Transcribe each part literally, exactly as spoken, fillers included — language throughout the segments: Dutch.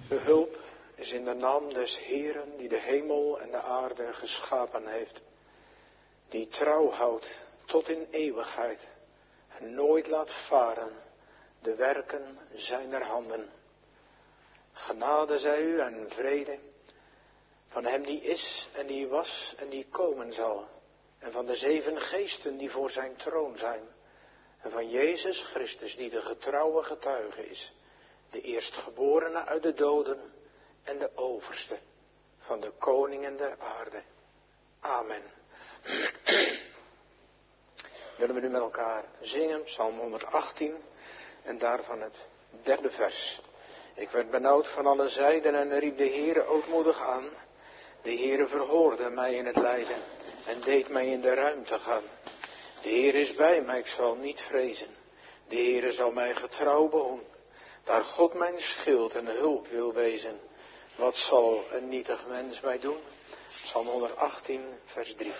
De hulp is in de naam des Heeren die de hemel en de aarde geschapen heeft. Die trouw houdt tot in eeuwigheid en nooit laat varen de werken zijner handen. Genade zij u en vrede van hem die is en die was en die komen zal. En van de zeven geesten die voor zijn troon zijn. En van Jezus Christus die de getrouwe getuige is. De eerstgeborene uit de doden en de overste van de koningen der aarde. Amen. Willen we nu met elkaar zingen, Psalm honderdachttien en daarvan het derde vers. Ik werd benauwd van alle zijden en riep de Heere ootmoedig aan. De Heere verhoorde mij in het lijden en deed mij in de ruimte gaan. De Heere is bij mij, ik zal niet vrezen. De Heere zal mij getrouw behoeden. Daar God mijn schild en hulp wil wezen. Wat zal een nietig mens mij doen? Psalm honderdachttien, vers drie.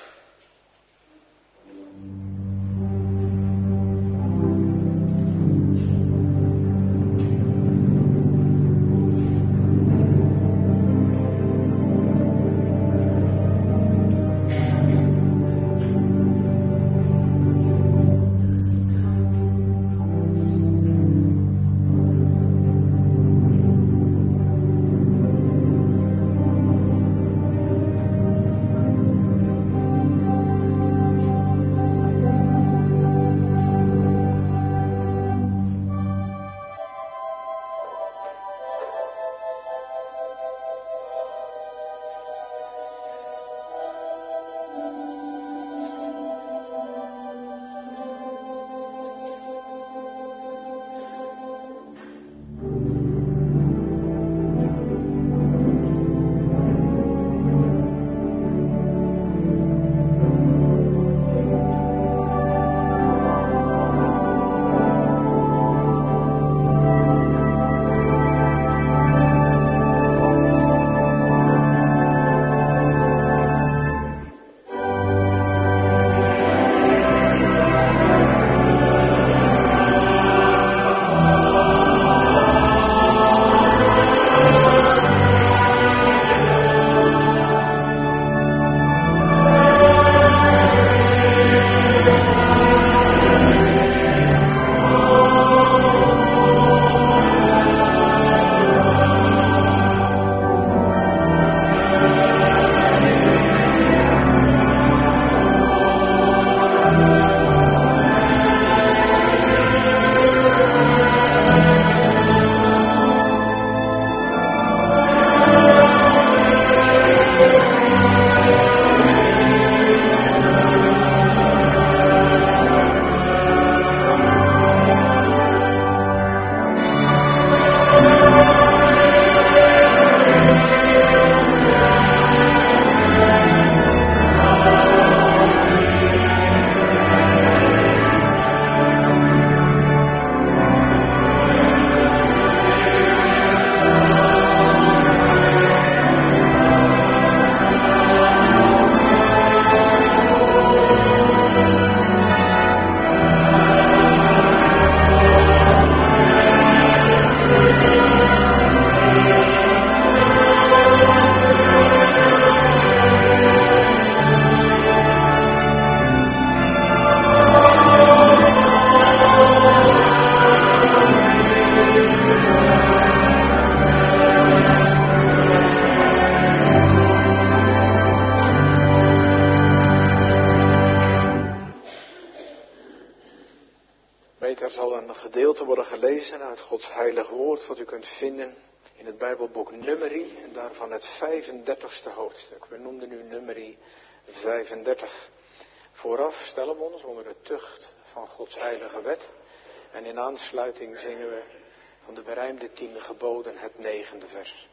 Er zal een gedeelte worden gelezen uit Gods heilig woord, wat u kunt vinden in het Bijbelboek Numeri, en daarvan het vijfendertigste hoofdstuk. We noemden nu Numeri vijfendertig. Vooraf stellen we ons onder de tucht van Gods heilige wet, en in aansluiting zingen we van de berijmde tien geboden het negende vers.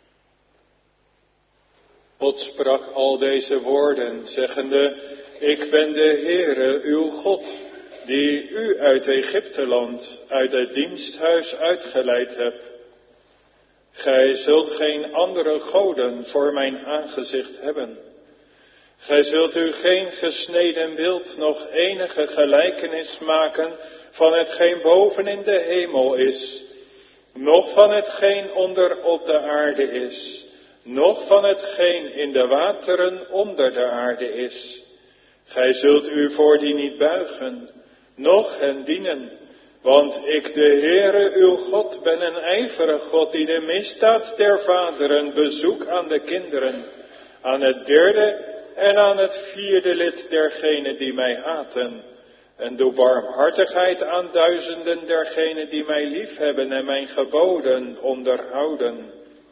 God sprak al deze woorden, zeggende: Ik ben de Heere, uw God, die u uit Egypteland, uit het diensthuis uitgeleid heb. Gij zult geen andere goden voor mijn aangezicht hebben. Gij zult u geen gesneden beeld, nog enige gelijkenis maken van hetgeen boven in de hemel is, noch van hetgeen onder op de aarde is, noch van hetgeen in de wateren onder de aarde is. Gij zult u voor die niet buigen, noch hen dienen, want ik de Heere uw God ben een ijverig God die de misdaad der vaderen bezoek aan de kinderen, aan het derde en aan het vierde lid dergenen die mij haten, en doe barmhartigheid aan duizenden dergenen die mij liefhebben en mijn geboden onderhouden.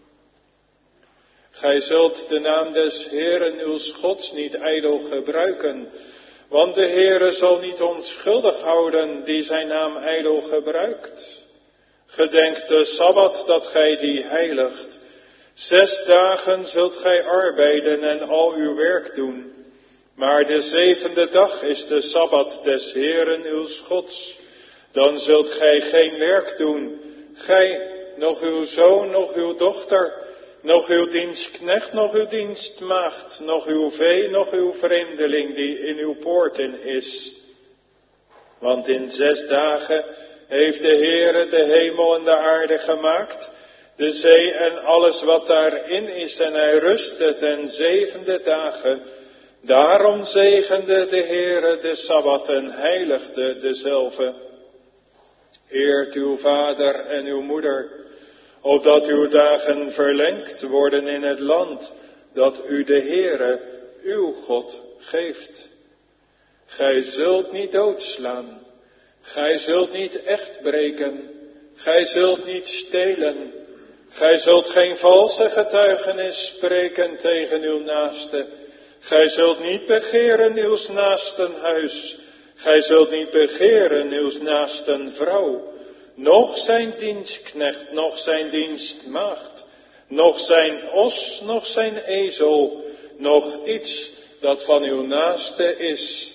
Gij zult de naam des Heeren uw Gods niet ijdel gebruiken, want de Heere zal niet onschuldig houden die zijn naam ijdel gebruikt. Gedenk de Sabbat dat gij die heiligt. Zes dagen zult gij arbeiden en al uw werk doen. Maar de zevende dag is de Sabbat des Heeren uw Gods. Dan zult gij geen werk doen, gij, nog uw zoon, nog uw dochter, nog uw dienstknecht, nog uw dienstmaagd, nog uw vee, nog uw vreemdeling die in uw poorten is. Want in zes dagen heeft de Heere de hemel en de aarde gemaakt, de zee en alles wat daarin is, en hij rustte ten zevende dagen. Daarom zegende de Heere de Sabbat en heiligde dezelve. Eert uw vader en uw moeder, opdat uw dagen verlengd worden in het land dat u de Heere, uw God, geeft. Gij zult niet doodslaan, gij zult niet echt breken, gij zult niet stelen, gij zult geen valse getuigenis spreken tegen uw naaste, gij zult niet begeren uw naasten huis, gij zult niet begeren uw naasten vrouw, noch zijn dienstknecht, noch zijn dienstmaagd, noch zijn os, noch zijn ezel, noch iets dat van uw naaste is.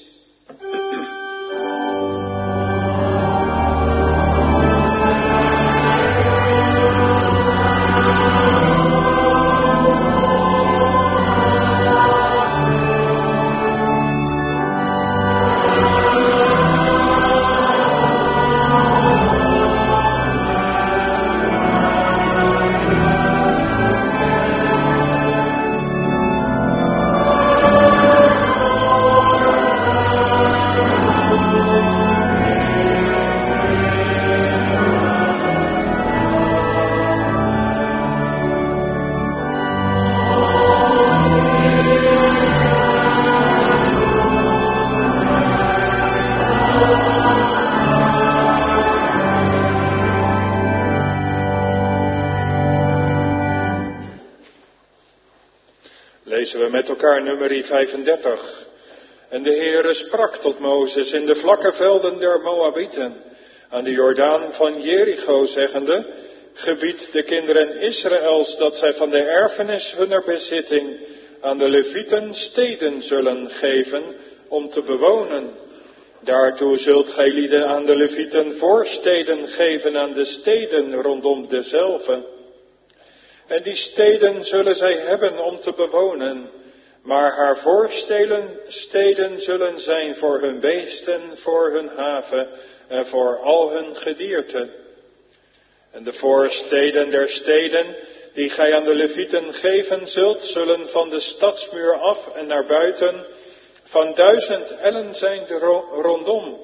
Lezen we met elkaar nummer vijfendertig. En de Heere sprak tot Mozes in de vlakke velden der Moabieten, aan de Jordaan van Jericho, zeggende: gebied de kinderen Israëls dat zij van de erfenis hunner bezitting aan de Levieten steden zullen geven om te bewonen. Daartoe zult gij lieden aan de Levieten voorsteden geven aan de steden rondom dezelve. En die steden zullen zij hebben om te bewonen, maar haar voorsteden steden zullen zijn voor hun beesten, voor hun haven en voor al hun gedierte. En de voorsteden der steden die gij aan de Levieten geven zult, zullen van de stadsmuur af en naar buiten van duizend ellen zijn rondom.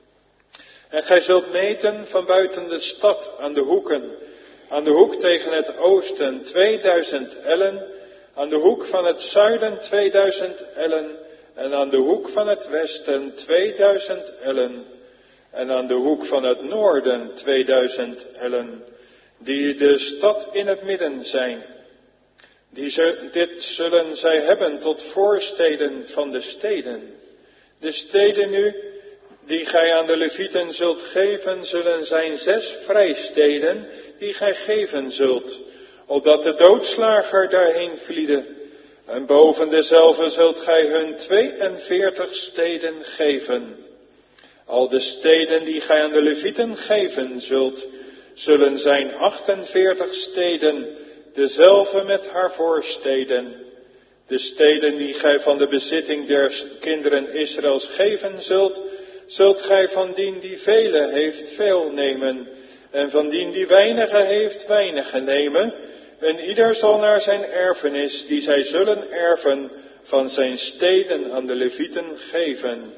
En gij zult meten van buiten de stad aan de hoeken, aan de hoek tegen het oosten tweeduizend ellen, aan de hoek van het zuiden tweeduizend ellen, en aan de hoek van het westen tweeduizend ellen, en aan de hoek van het noorden tweeduizend ellen, die de stad in het midden zijn. Die ze, dit zullen zij hebben tot voorsteden van de steden. De steden nu, die gij aan de Levieten zult geven, zullen zijn zes vrijsteden, die gij geven zult, opdat de doodslager daarheen vliede. En boven dezelve zult gij hun tweeënveertig steden geven. Al de steden die gij aan de Levieten geven zult, zullen zijn achtenveertig steden, dezelve met haar voorsteden. De steden die gij van de bezitting der kinderen Israëls geven zult, zult gij van dien die vele heeft veel nemen, En van dien die weinige heeft, weinige nemen. En ieder zal naar zijn erfenis, die zij zullen erven, van zijn steden aan de Levieten geven.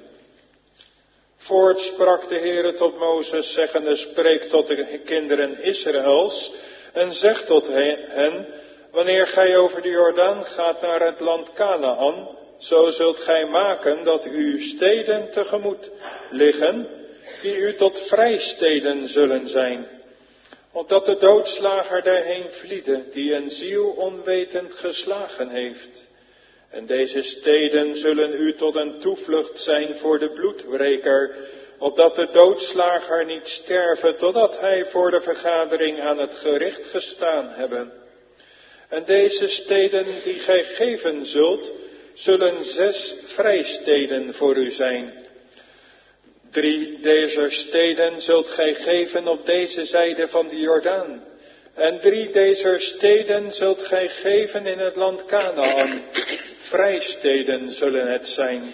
Voorts sprak de Heere tot Mozes, zeggende, spreek tot de kinderen Israëls en zeg tot hen, wanneer gij over de Jordaan gaat naar het land Kanaan, zo zult gij maken dat uw steden tegemoet liggen, die u tot vrijsteden zullen zijn. Opdat de doodslager daarheen vliede, die een ziel onwetend geslagen heeft. En deze steden zullen u tot een toevlucht zijn voor de bloedwreker, opdat de doodslager niet sterven, totdat hij voor de vergadering aan het gericht gestaan hebben. En deze steden die gij geven zult, zullen zes vrijsteden voor u zijn. Drie deze steden zult gij geven op deze zijde van de Jordaan. En drie deze steden zult gij geven in het land Kanaan. Vrijsteden zullen het zijn.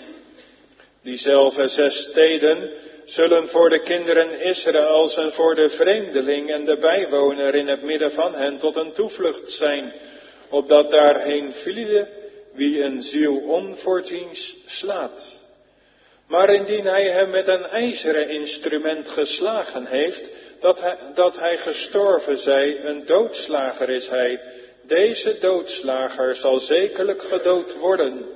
Diezelfde zes steden zullen voor de kinderen Israëls en voor de vreemdeling en de bijwoner in het midden van hen tot een toevlucht zijn, opdat daarheen vliede wie een ziel onvoorziens slaat. Maar indien hij hem met een ijzeren instrument geslagen heeft, dat hij, dat hij gestorven zij, een doodslager is hij, deze doodslager zal zekerlijk gedood worden.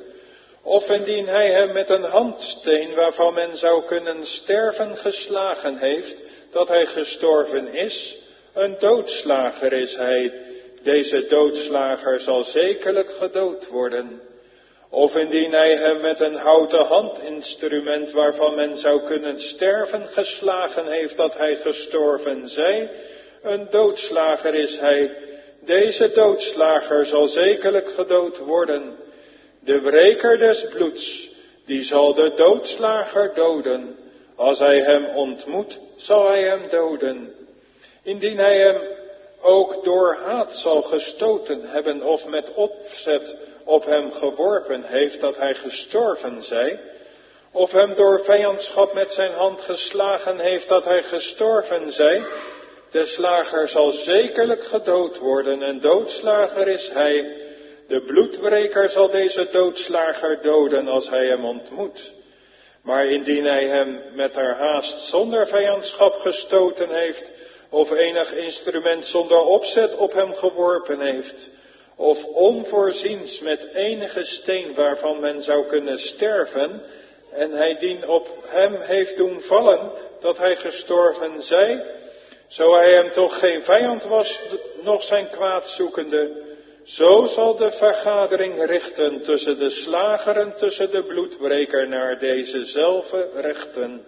Of indien hij hem met een handsteen, waarvan men zou kunnen sterven, geslagen heeft, dat hij gestorven is, een doodslager is hij, deze doodslager zal zekerlijk gedood worden. Of indien hij hem met een houten handinstrument, waarvan men zou kunnen sterven, geslagen heeft, dat hij gestorven zij, een doodslager is hij, deze doodslager zal zekerlijk gedood worden. De wreker des bloeds, die zal de doodslager doden. Als hij hem ontmoet, zal hij hem doden. Indien hij hem ook door haat zal gestoten hebben of met opzet op hem geworpen heeft, dat hij gestorven zij, of hem door vijandschap met zijn hand geslagen heeft, dat hij gestorven zij, de slager zal zekerlijk gedood worden, en doodslager is hij. De bloedwreker zal deze doodslager doden als hij hem ontmoet. Maar indien hij hem met haar haast zonder vijandschap gestoten heeft, of enig instrument zonder opzet op hem geworpen heeft, of onvoorziens met enige steen waarvan men zou kunnen sterven, en hij dien op hem heeft doen vallen, dat hij gestorven zij, zo hij hem toch geen vijand was, noch zijn kwaadzoekende, zo zal de vergadering richten tussen de slager en tussen de bloedwreker naar dezezelfde rechten.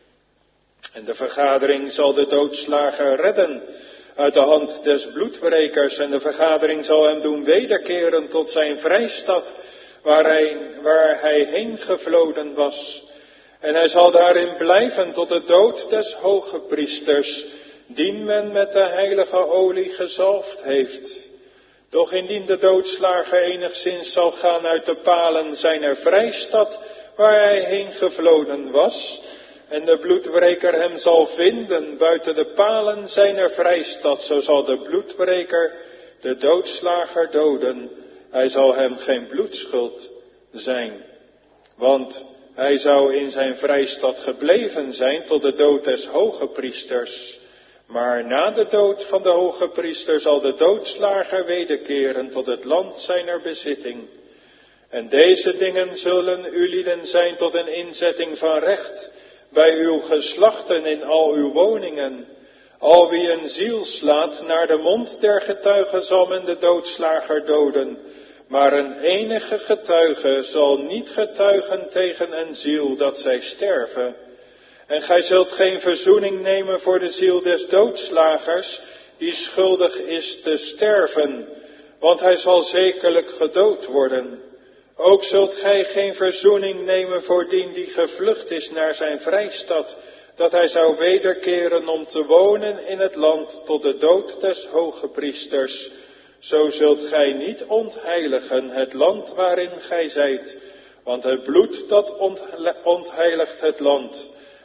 En de vergadering zal de doodslager redden uit de hand des bloedwrekers, en de vergadering zal hem doen wederkeren tot zijn vrijstad, waar hij, waar hij heen gevloden was. En hij zal daarin blijven tot de dood des hogepriesters, dien men met de heilige olie gezalfd heeft. Doch indien de doodslager enigszins zal gaan uit de palen zijner vrijstad, waar hij heen gevloden was, en de bloedwreker hem zal vinden buiten de palen zijner vrijstad, zo zal de bloedwreker de doodslager doden. Hij zal hem geen bloedschuld zijn, want hij zou in zijn vrijstad gebleven zijn tot de dood des hogepriesters. Maar na de dood van de hogepriester zal de doodslager wederkeren tot het land zijner bezitting. En deze dingen zullen uw lieden zijn tot een inzetting van recht bij uw geslachten in al uw woningen. Al wie een ziel slaat, naar de mond der getuigen zal men de doodslager doden. Maar een enige getuige zal niet getuigen tegen een ziel dat zij sterven. En gij zult geen verzoening nemen voor de ziel des doodslagers, die schuldig is te sterven, want hij zal zekerlijk gedood worden. Ook zult gij geen verzoening nemen voor dien die gevlucht is naar zijn vrijstad, dat hij zou wederkeren om te wonen in het land tot de dood des hogepriesters. Zo zult gij niet ontheiligen het land waarin gij zijt, want het bloed dat ontheiligt het land.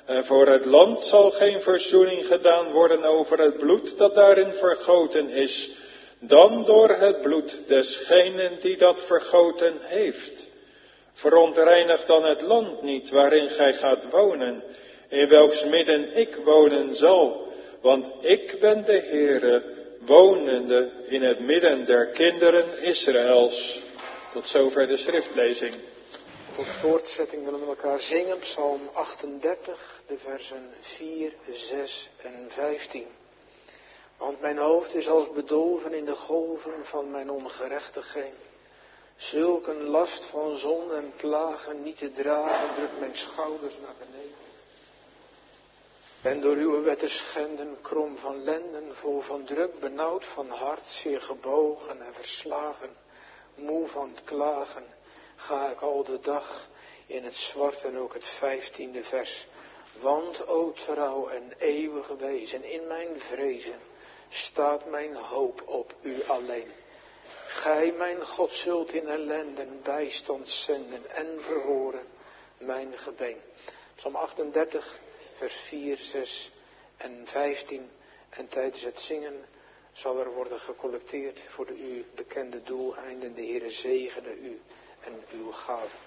En voor het land zal geen verzoening gedaan worden over het bloed dat daarin vergoten is, dan door het bloed desgenen die dat vergoten heeft. Verontreinig dan het land niet waarin gij gaat wonen, in welks midden ik wonen zal, want ik ben de Heere, wonende in het midden der kinderen Israëls. Tot zover de schriftlezing. Tot voortzetting willen we elkaar zingen, Psalm achtendertig, de versen vier, zes en vijftien. Want mijn hoofd is als bedolven in de golven van mijn ongerechtigheid. Zulk een last van zonde en plagen niet te dragen, drukt mijn schouders naar beneden. Ben door uw wetten schenden, krom van lenden, vol van druk, benauwd van hart, zeer gebogen en verslagen, moe van het klagen, ga ik al de dag in het zwart. En ook het vijftiende vers. Want, o trouw en eeuwig wezen, in mijn vrezen staat mijn hoop op u alleen. Gij, mijn God, zult in ellenden bijstand zenden en verhoren mijn gebeen. Psalm achtendertig, vers vier, zes en vijftien. En tijdens het zingen zal er worden gecollecteerd voor de u bekende doeleinden. De Heere zegene u en uw gaven.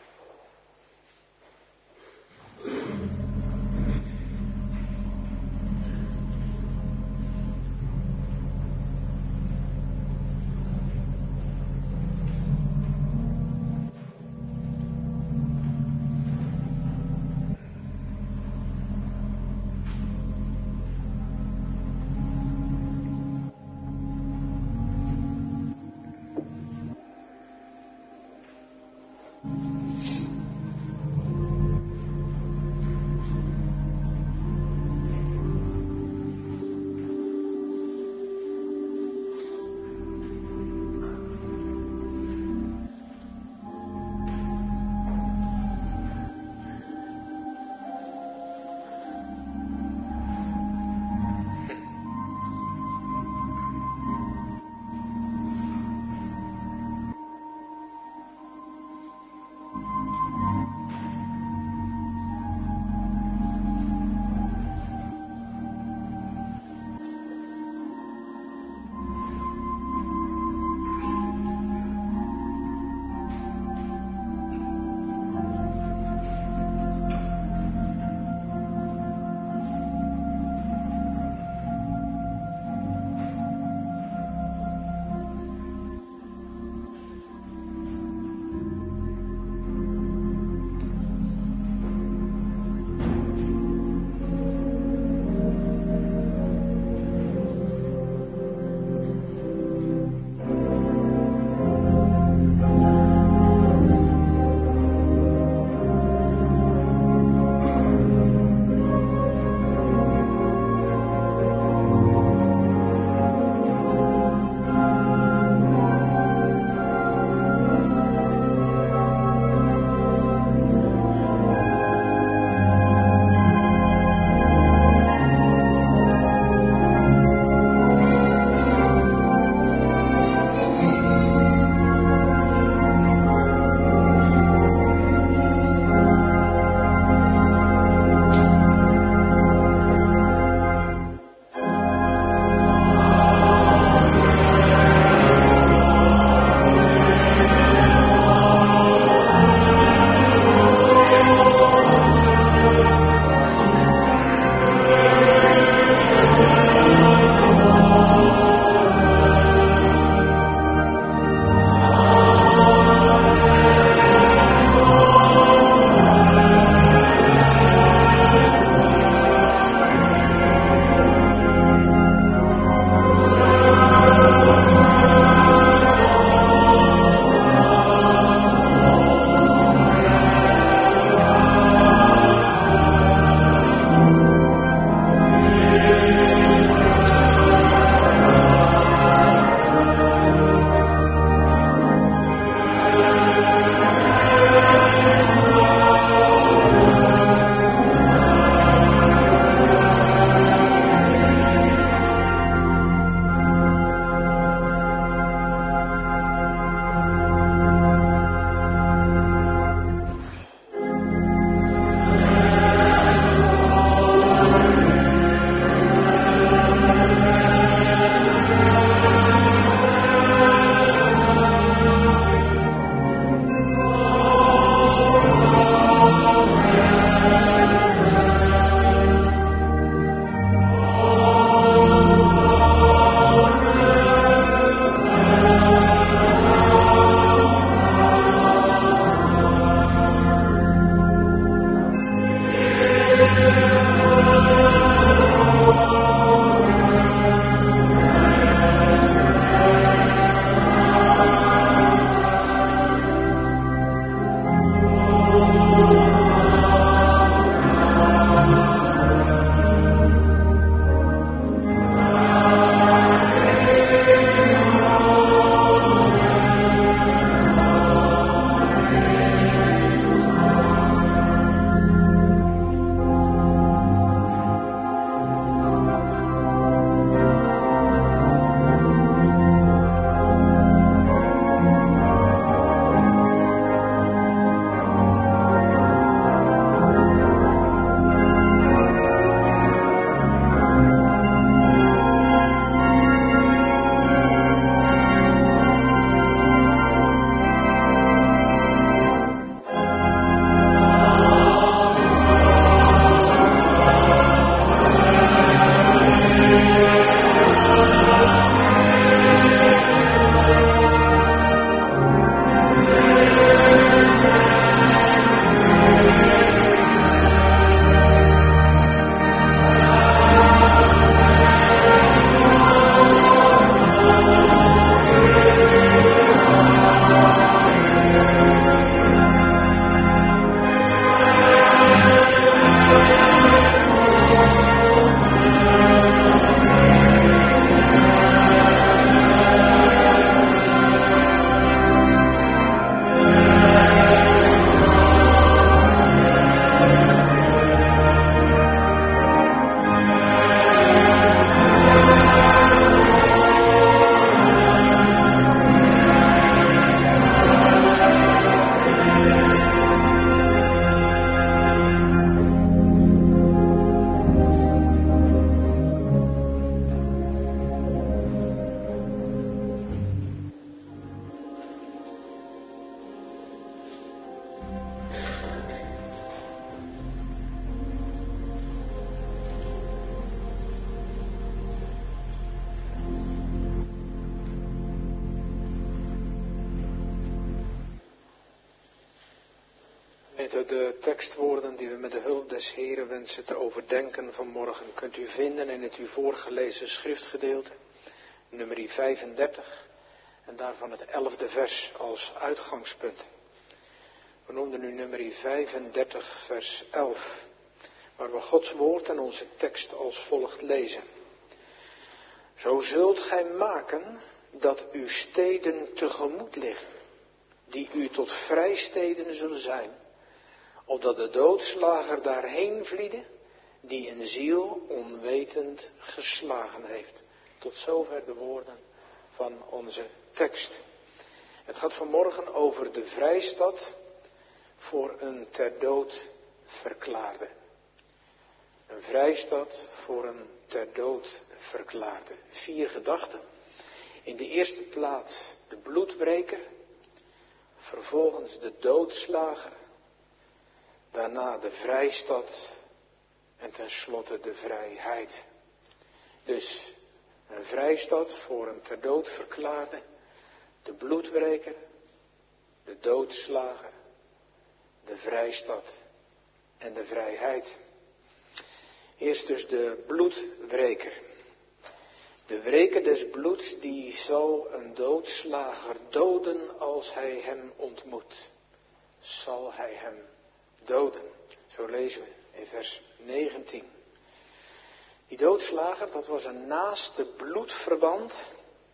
Gemeente, de tekstwoorden die we met de hulp des Heren wensen te overdenken vanmorgen kunt u vinden in het u voorgelezen schriftgedeelte, nummer vijfendertig, en daarvan het elfde vers als uitgangspunt. We noemden nu nummer vijfendertig, vers elf, waar we Gods woord en onze tekst als volgt lezen. Zo zult gij maken dat uw steden tegemoet liggen, die u tot vrijsteden zullen zijn, opdat de doodslager daarheen vliede, die een ziel onwetend geslagen heeft. Tot zover de woorden van onze tekst. Het gaat vanmorgen over de vrijstad voor een ter dood verklaarde. Een vrijstad voor een ter dood verklaarde. Vier gedachten. In de eerste plaats de bloedbreker. Vervolgens de doodslager. Daarna de vrijstad. En tenslotte de vrijheid. Dus een vrijstad voor een ter dood verklaarde. De bloedbreker. De doodslager. De vrijstad. En de vrijheid. Eerst dus de bloedwreker. De wreker des bloeds die zal een doodslager doden als hij hem ontmoet. Zal hij hem doden. Zo lezen we in vers negentien. Die doodslager, dat was een naaste bloedverwant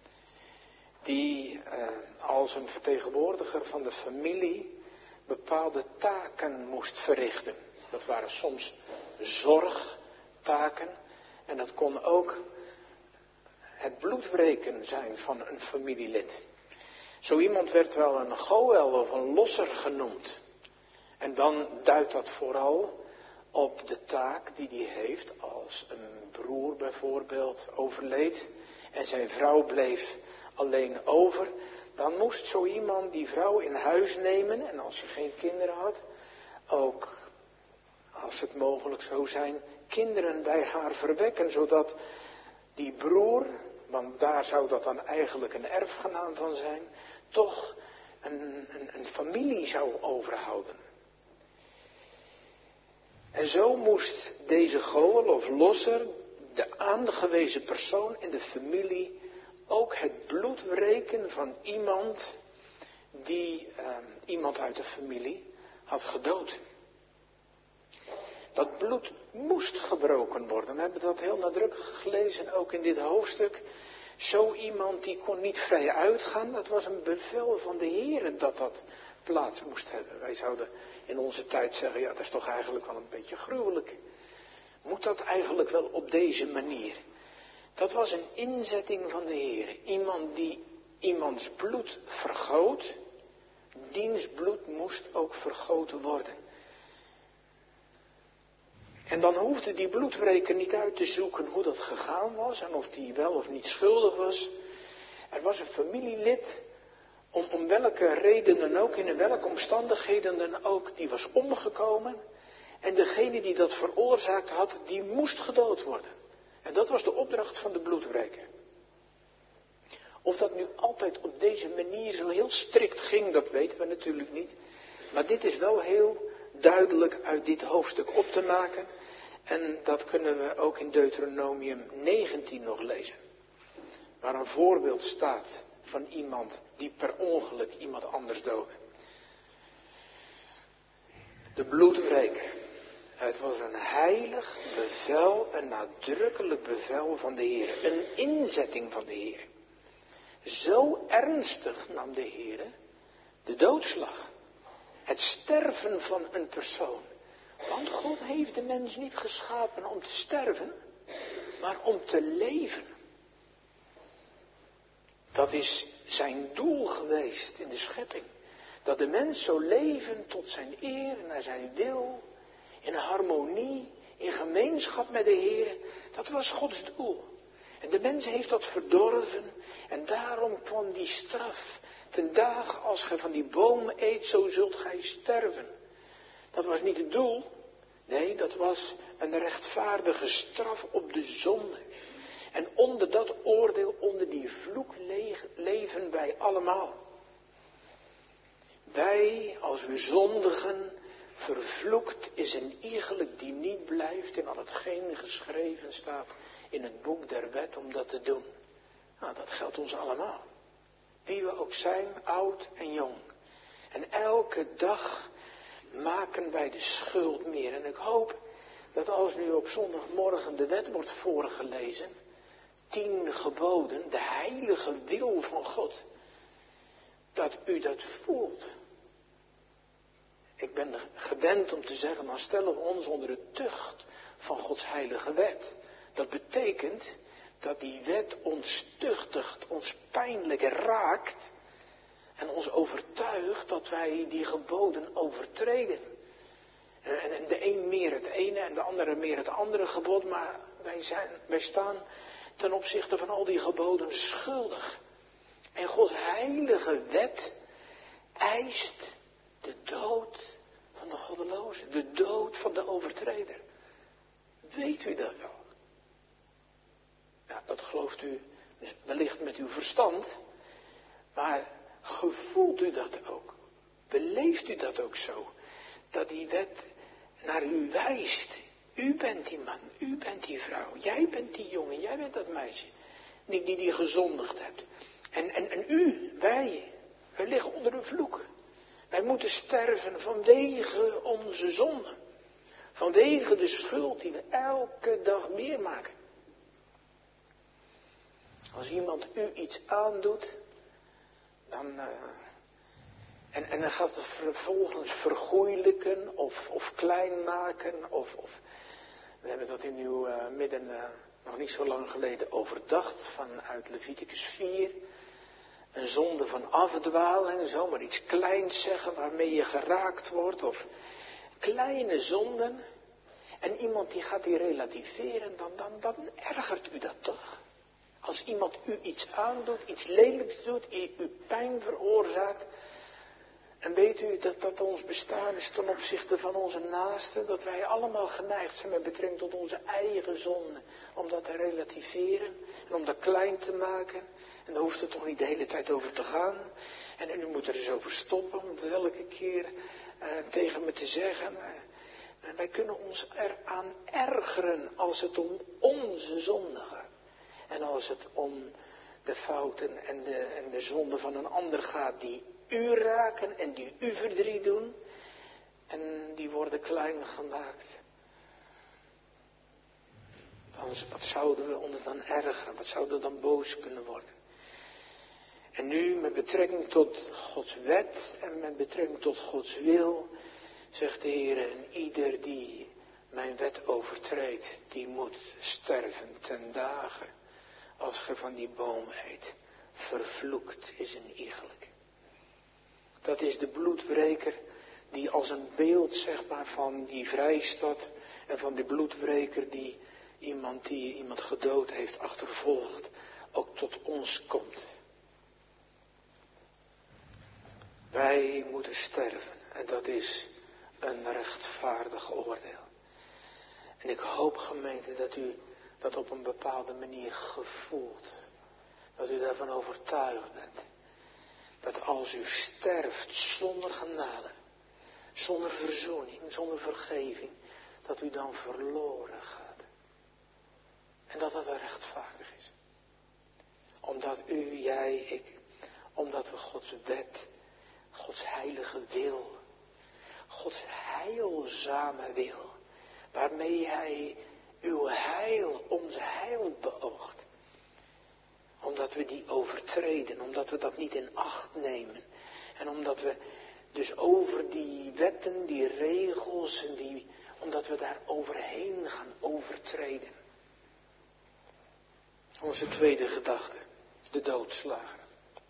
die eh, als een vertegenwoordiger van de familie bepaalde taken moest verrichten. Dat waren soms zorgtaken en dat kon ook het bloedwreken zijn van een familielid. Zo iemand werd wel een goël of een losser genoemd. En dan duidt dat vooral op de taak die hij heeft als een broer bijvoorbeeld overleed en zijn vrouw bleef alleen over. Dan moest zo iemand die vrouw in huis nemen en als ze geen kinderen had, ook als het mogelijk zou zijn, kinderen bij haar verwekken, zodat die broer, want daar zou dat dan eigenlijk een erfgenaam van zijn, toch een, een, een familie zou overhouden. En zo moest deze goël of losser, de aangewezen persoon in de familie, ook het bloed wreken van iemand die eh, iemand uit de familie had gedood. Dat bloed moest gebroken worden. We hebben dat heel nadrukkelijk gelezen, ook in dit hoofdstuk. Zo iemand die kon niet vrij uitgaan. Dat was een bevel van de Heer dat dat plaats moest hebben. Wij zouden in onze tijd zeggen, ja, dat is toch eigenlijk wel een beetje gruwelijk. Moet dat eigenlijk wel op deze manier? Dat was een inzetting van de Heer. Iemand die iemands bloed vergoot, diens bloed moest ook vergoten worden. En dan hoefde die bloedwreker niet uit te zoeken hoe dat gegaan was en of die wel of niet schuldig was. Er was een familielid, om, om welke reden dan ook, in welke omstandigheden dan ook, die was omgekomen. En degene die dat veroorzaakt had, die moest gedood worden. En dat was de opdracht van de bloedwreker. Of dat nu altijd op deze manier zo heel strikt ging, dat weten we natuurlijk niet. Maar dit is wel heel duidelijk uit dit hoofdstuk op te maken. En dat kunnen we ook in Deuteronomium negentien nog lezen. Waar een voorbeeld staat van iemand die per ongeluk iemand anders doodde. De bloedwreker. Het was een heilig bevel, een nadrukkelijk bevel van de Heer. Een inzetting van de Heer. Zo ernstig nam de Heer de doodslag. Het sterven van een persoon. Want God heeft de mens niet geschapen om te sterven, maar om te leven. Dat is zijn doel geweest in de schepping. Dat de mens zou leven tot zijn eer, naar zijn wil, in harmonie, in gemeenschap met de Heer. Dat was Gods doel. En de mens heeft dat verdorven en daarom kwam die straf. Ten dagen als gij van die boom eet, zo zult gij sterven. Dat was niet het doel. Nee, dat was een rechtvaardige straf op de zonde. En onder dat oordeel, onder die vloek leven wij allemaal. Wij, als we zondigen, Vervloekt is een iegelijk die niet blijft in al hetgeen geschreven staat in het boek der wet om dat te doen. Nou, dat geldt ons allemaal. Wie we ook zijn, oud en jong. En elke dag maken wij de schuld meer. En ik hoop dat als nu op zondagmorgen de wet wordt voorgelezen, tien geboden, de heilige wil van God, dat u dat voelt. Ik ben gewend om te zeggen, dan stellen we ons onder de tucht van Gods heilige wet. Dat betekent dat die wet ons tuchtigt, ons pijnlijk raakt en ons overtuigt dat wij die geboden overtreden. En de een meer het ene en de andere meer het andere gebod, maar wij, zijn, wij staan ten opzichte van al die geboden schuldig. En Gods heilige wet eist de dood van de goddeloze, de dood van de overtreder. Weet u dat wel? Ja, dat gelooft u wellicht met uw verstand, maar gevoelt u dat ook? Beleeft u dat ook zo? Dat die wet naar u wijst. U bent die man, u bent die vrouw, jij bent die jongen, jij bent dat meisje die die, die gezondigd hebt. En, en, en u, wij, wij liggen onder een vloek. Wij moeten sterven vanwege onze zonde. Vanwege de schuld die we elke dag meer maken. Als iemand u iets aandoet, dan, uh, en, en dan gaat het vervolgens vergoeilijken of, of klein maken. Of, of, we hebben dat in uw uh, midden uh, nog niet zo lang geleden overdacht vanuit Leviticus vier. Een zonde van afdwaling, zomaar iets kleins zeggen waarmee je geraakt wordt. Of kleine zonden. En iemand die gaat die relativeren, dan, dan, dan ergert u dat toch? Als iemand u iets aandoet, iets lelijks doet, u pijn veroorzaakt. En weet u dat dat ons bestaan is ten opzichte van onze naasten. Dat wij allemaal geneigd zijn met betrekking tot onze eigen zonde. Om dat te relativeren en om dat klein te maken. En daar hoeft het toch niet de hele tijd over te gaan. En, en u moet er eens over stoppen om het elke keer uh, tegen me te zeggen. Uh, en wij kunnen ons eraan ergeren als het om onze zonde gaat. En als het om de fouten en de, en de zonden van een ander gaat die u raken en die u verdriet doen. En die worden klein gemaakt. Dan, wat zouden we ons dan ergeren? Wat zouden we dan boos kunnen worden? En nu met betrekking tot Gods wet en met betrekking tot Gods wil, zegt de Heer, en ieder die mijn wet overtreedt, die moet sterven ten dagen. Als ge van die boom eet, vervloekt is een iegelijk. Dat is de bloedwreker die als een beeld, zeg maar, van die vrijstad en van die bloedwreker die iemand die iemand gedood heeft achtervolgd, ook tot ons komt. Wij moeten sterven en dat is een rechtvaardig oordeel. En ik hoop, gemeente, dat u dat op een bepaalde manier gevoelt. Dat u daarvan overtuigd bent. Dat als u sterft zonder genade, zonder verzoening, zonder vergeving, dat u dan verloren gaat. En dat dat rechtvaardig is. Omdat u, jij, ik, omdat we Gods wet, Gods heilige wil, Gods heilzame wil, waarmee Hij uw heil, ons heil beoogt. Omdat we die overtreden, omdat we dat niet in acht nemen. En omdat we dus over die wetten, die regels, en die, omdat we daar overheen gaan overtreden. Onze tweede gedachte, de doodslager.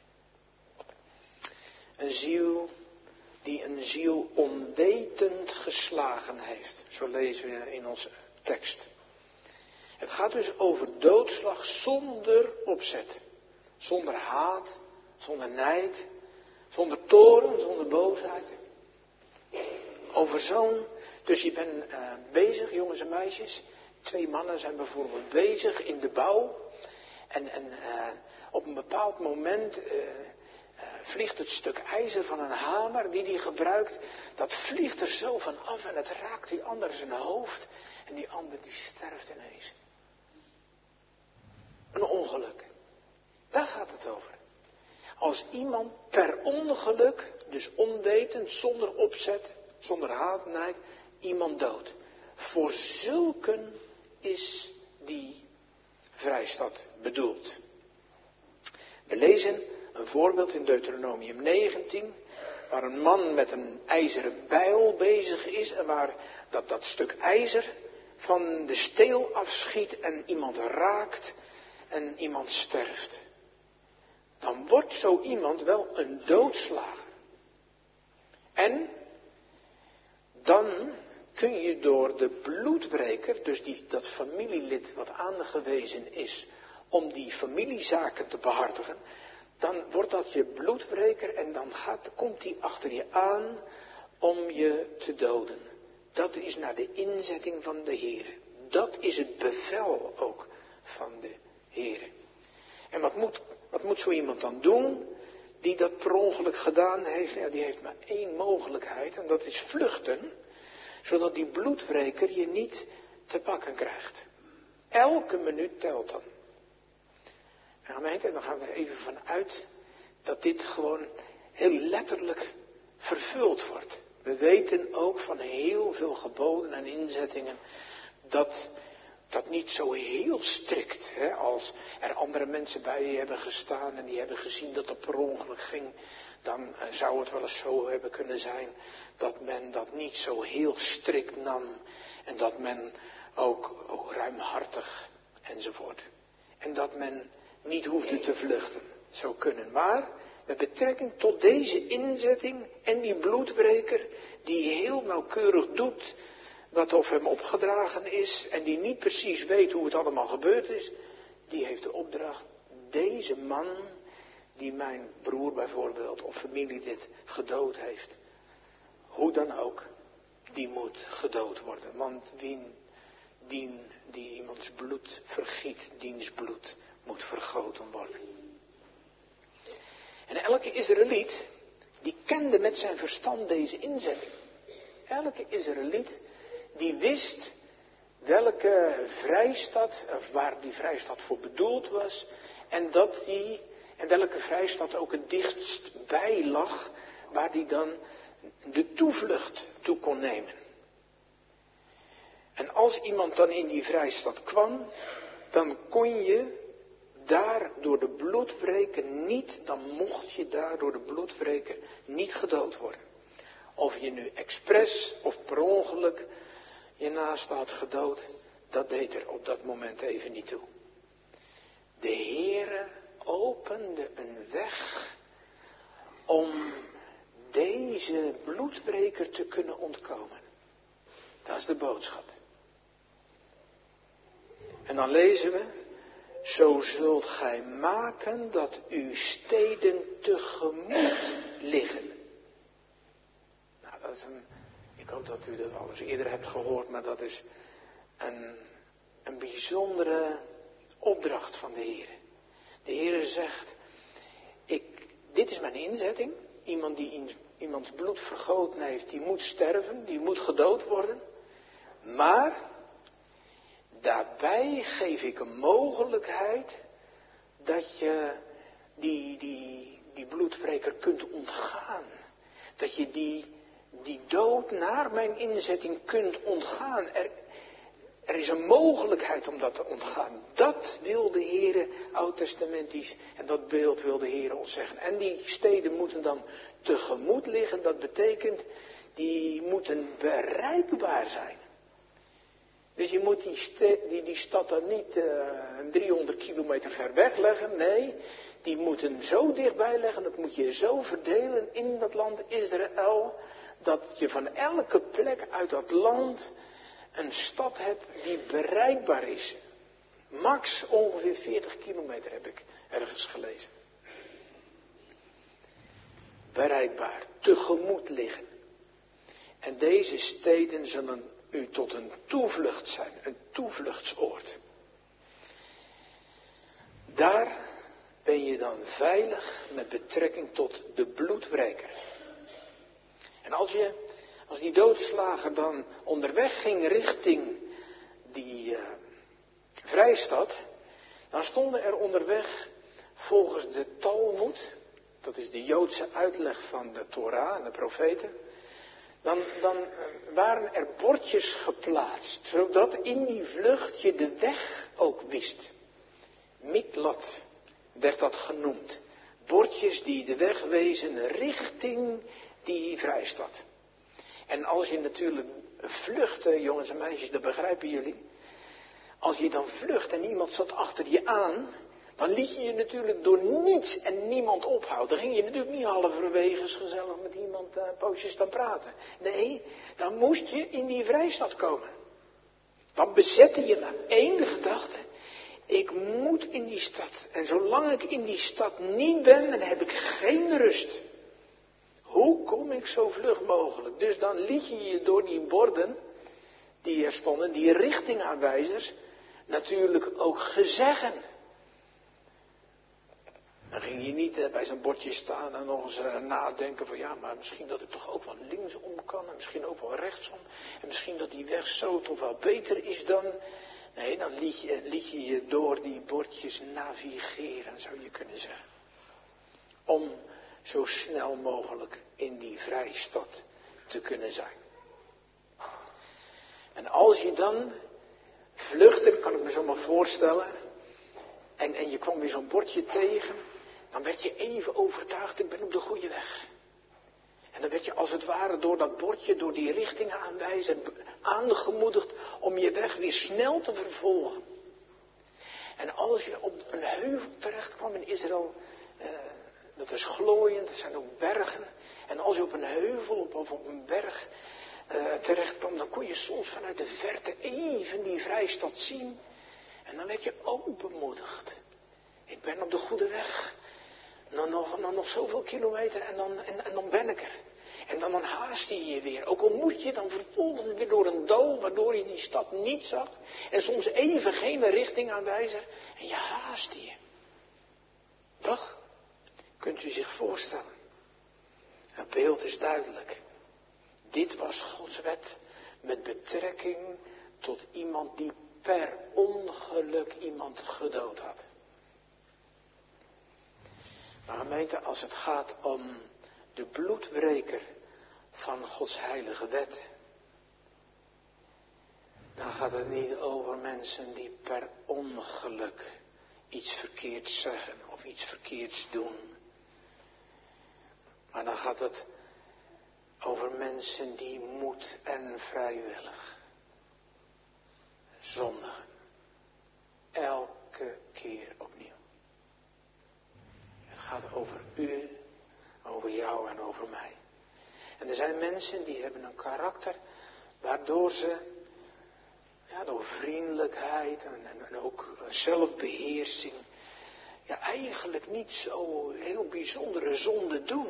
Een ziel die een ziel onwetend geslagen heeft. Zo lezen we in onze tekst. Het gaat dus over doodslag zonder opzet. Zonder haat, zonder nijd, zonder toorn, zonder boosheid. Over zo'n, dus je bent uh, bezig, jongens en meisjes. Twee mannen zijn bijvoorbeeld bezig in de bouw. En, en uh, op een bepaald moment uh, uh, vliegt het stuk ijzer van een hamer die hij gebruikt, dat vliegt er zo van af en het raakt die ander zijn hoofd en die ander die sterft ineens. Een ongeluk. Daar gaat het over. Als iemand per ongeluk, dus onwetend, zonder opzet, zonder haat, nijd, iemand doodt. Voor zulken is die vrijstad bedoeld. We lezen een voorbeeld in Deuteronomium negentien, waar een man met een ijzeren bijl bezig is en waar dat, dat stuk ijzer van de steel afschiet en iemand raakt en iemand sterft. Dan wordt zo iemand wel een doodslager. En dan kun je door de bloedbreker, dus die, dat familielid wat aangewezen is om die familiezaken te behartigen, dan wordt dat je bloedbreker en dan gaat, komt die achter je aan om je te doden. Dat is naar de inzetting van de Heer. Dat is het bevel ook van de Heer. En wat moet, wat moet zo iemand dan doen die dat per ongeluk gedaan heeft? Ja, die heeft maar één mogelijkheid en dat is vluchten, zodat die bloedbreker je niet te pakken krijgt. Elke minuut telt dan. En gemeente, dan gaan we er even van uit dat dit gewoon heel letterlijk vervuld wordt. We weten ook van heel veel geboden en inzettingen dat dat niet zo heel strikt, hè, als er andere mensen bij je hebben gestaan en die hebben gezien dat het per ongeluk ging, dan uh, zou het wel eens zo hebben kunnen zijn dat men dat niet zo heel strikt nam en dat men ook, ook ruimhartig enzovoort. En dat men niet hoefde te vluchten. Zou kunnen. Maar met betrekking tot deze inzetting en die bloedbreker die heel nauwkeurig doet wat of hem opgedragen is en die niet precies weet hoe het allemaal gebeurd is, die heeft de opdracht, deze man die mijn broer bijvoorbeeld of familie dit gedood heeft, hoe dan ook, die moet gedood worden. Want wie die, die iemands bloed vergiet, diens bloed moet vergoten worden. En elke Israëliet, die kende met zijn verstand deze inzetting. Elke Israëliet, die wist welke vrijstad, of waar die vrijstad voor bedoeld was, en dat die, en welke vrijstad ook het dichtst bij lag, waar die dan de toevlucht toe kon nemen. En als iemand dan in die vrijstad kwam, dan kon je daar door de bloedwreker niet, dan mocht je daar door de bloedwreker niet gedood worden. Of je nu expres of per ongeluk je naaste had gedood, dat deed er op dat moment even niet toe. De Heere opende een weg om deze bloedwreker te kunnen ontkomen. Dat is de boodschap. En dan lezen we, zo zult gij maken dat uw steden tegemoet liggen. Nou, dat is een, ik hoop dat u dat al eens eerder hebt gehoord, maar dat is een, een bijzondere opdracht van de Heer. De Heer zegt, ik, dit is mijn inzetting. Iemand die in, iemands bloed vergoten heeft, die moet sterven, die moet gedood worden. Maar daarbij geef ik een mogelijkheid dat je die, die, die bloedwreker kunt ontgaan. Dat je die, die dood naar mijn inzetting kunt ontgaan. Er, er is een mogelijkheid om dat te ontgaan. Dat wil de Heere oud-testamentisch en dat beeld wil de Heere ons zeggen. En die steden moeten dan tegemoet liggen. Dat betekent, die moeten bereikbaar zijn. Dus je moet die, ste- die, die stad dan niet uh, driehonderd kilometer ver weg leggen. Nee, die moeten zo dichtbij leggen. Dat moet je zo verdelen in dat land Israël. Dat je van elke plek uit dat land een stad hebt die bereikbaar is. Max ongeveer veertig kilometer heb ik ergens gelezen. Bereikbaar, tegemoet liggen. En deze steden zullen u tot een toevlucht zijn, een toevluchtsoord. Daar ben je dan veilig met betrekking tot de bloedwreker. En als je, als die doodslager dan onderweg ging richting die uh, vrijstad, dan stonden er onderweg volgens de Talmud, dat is de Joodse uitleg van de Torah en de profeten, dan, dan waren er bordjes geplaatst, zodat in die vlucht je de weg ook wist. Miklat werd dat genoemd. Bordjes die de weg wezen richting die vrijstad. En als je natuurlijk vluchtte, jongens en meisjes, dat begrijpen jullie. Als je dan vlucht en iemand zat achter je aan, dan liet je je natuurlijk door niets en niemand ophouden. Dan ging je natuurlijk niet halverwege gezellig met iemand uh, een poosje staan praten. Nee, dan moest je in die vrijstad komen. Dan bezette je maar één gedachte. Ik moet in die stad. En zolang ik in die stad niet ben, dan heb ik geen rust. Hoe kom ik zo vlug mogelijk? Dus dan liet je je door die borden die er stonden, die richtingaanwijzers, natuurlijk ook gezeggen. Dan ging je niet eh, bij zo'n bordje staan en nog eens uh, nadenken van ja, maar misschien dat ik toch ook wel linksom kan en misschien ook wel rechtsom. En misschien dat die weg zo toch wel beter is dan. Nee, dan liet je, liet je je door die bordjes navigeren, zou je kunnen zeggen. Om zo snel mogelijk in die vrijstad te kunnen zijn. En als je dan vluchtte, kan ik me zo maar voorstellen, en, en je kwam weer zo'n bordje tegen, dan werd je even overtuigd, ik ben op de goede weg. En dan werd je als het ware door dat bordje, door die richting aanwijzen, aangemoedigd om je weg weer snel te vervolgen. En als je op een heuvel terecht kwam in Israël, eh, dat is glooiend, er zijn ook bergen. En als je op een heuvel op, of op een berg uh, terecht kwam, dan kon je soms vanuit de verte even die vrijstad zien. En dan werd je ook bemoedigd. Ik ben op de goede weg. Dan nog, nog, nog zoveel kilometer en dan, en, en dan ben ik er. En dan, dan haast je je weer. Ook al moest je dan vervolgens weer door een dal, waardoor je die stad niet zag. En soms even geen richtingaanwijzer. En je haastte je. Toch? Kunt u zich voorstellen. Het beeld is duidelijk. Dit was Gods wet met betrekking tot iemand die per ongeluk iemand gedood had. Maar gemeente, als het gaat om de bloedwreker van Gods heilige wet, dan gaat het niet over mensen die per ongeluk iets verkeerds zeggen of iets verkeerds doen. Maar dan gaat het over mensen die moed en vrijwillig zondigen. Elke keer opnieuw. Het gaat over u, over jou en over mij. En er zijn mensen die hebben een karakter waardoor ze, ja, door vriendelijkheid en, en, en ook zelfbeheersing, ja, eigenlijk niet zo heel bijzondere zonden doen.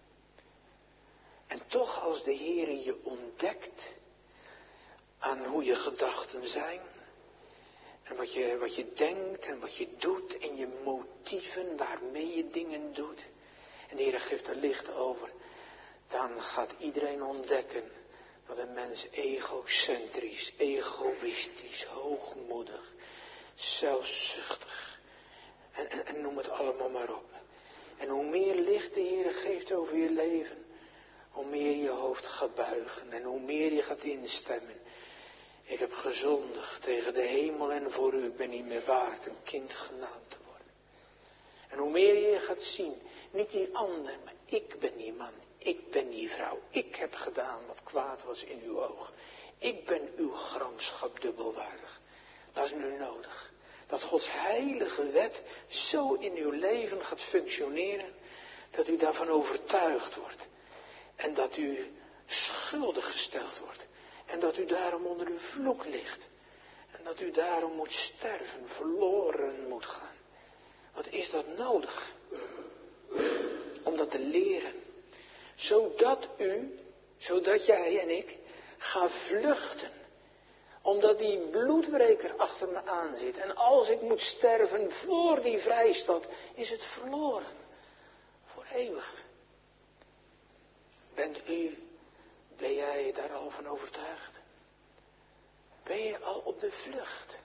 En toch als de Heer je ontdekt aan hoe je gedachten zijn en wat je, wat je denkt en wat je doet en je motieven waarmee je dingen doet. En de Heer geeft er licht over. Dan gaat iedereen ontdekken dat een mens egocentrisch, egoïstisch, hoogmoedig, zelfzuchtig en, en, en noem het allemaal maar op. En hoe meer licht de Heer geeft over je leven, hoe meer je hoofd gaat buigen en hoe meer je gaat instemmen. Ik heb gezondigd tegen de hemel en voor u, ik ben niet meer waard een kind genaamd te worden. En hoe meer je gaat zien, niet die ander, maar ik ben die man, ik ben die vrouw. Ik heb gedaan wat kwaad was in uw ogen. Ik ben uw gramschap dubbelwaardig. Dat is nu nodig. Dat Gods heilige wet zo in uw leven gaat functioneren, dat u daarvan overtuigd wordt. En dat u schuldig gesteld wordt. En dat u daarom onder uw vloek ligt. En dat u daarom moet sterven, verloren moet gaan. Wat is dat nodig? Om dat te leren. Zodat u, zodat jij en ik gaan vluchten. Omdat die bloedwreker achter me aan zit. En als ik moet sterven voor die vrijstad, is het verloren. Voor eeuwig. Bent u, ben jij daar al van overtuigd? Ben je al op de vlucht?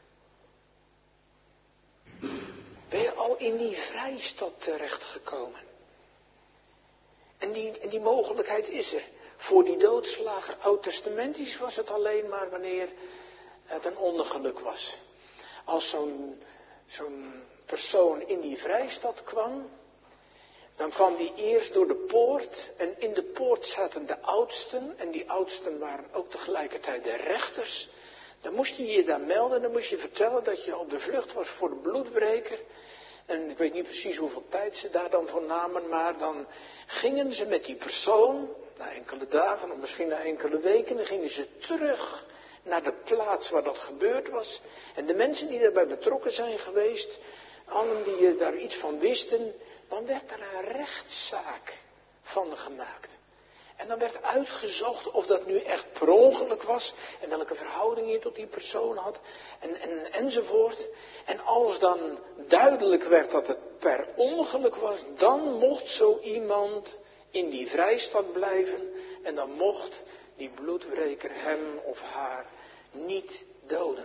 Ben je al in die vrijstad terechtgekomen? En die, en die mogelijkheid is er. Voor die doodslager oud-testamentisch was het alleen maar wanneer het een ongeluk was. Als zo'n zo'n persoon in die vrijstad kwam, dan kwam die eerst door de poort en in de poort zaten de oudsten en die oudsten waren ook tegelijkertijd de rechters. Dan moest je je daar melden, dan moest je vertellen dat je op de vlucht was voor de bloedwreker. En ik weet niet precies hoeveel tijd ze daar dan voor namen, maar dan gingen ze met die persoon, na enkele dagen of misschien na enkele weken, dan gingen ze terug naar de plaats waar dat gebeurd was. En de mensen die daarbij betrokken zijn geweest, allen die daar iets van wisten, dan werd er een rechtszaak van gemaakt. En dan werd uitgezocht of dat nu echt per ongeluk was. En welke verhouding je tot die persoon had. En, en, enzovoort. En als dan duidelijk werd dat het per ongeluk was. Dan mocht zo iemand in die vrijstad blijven. En dan mocht die bloedwreker hem of haar niet doden.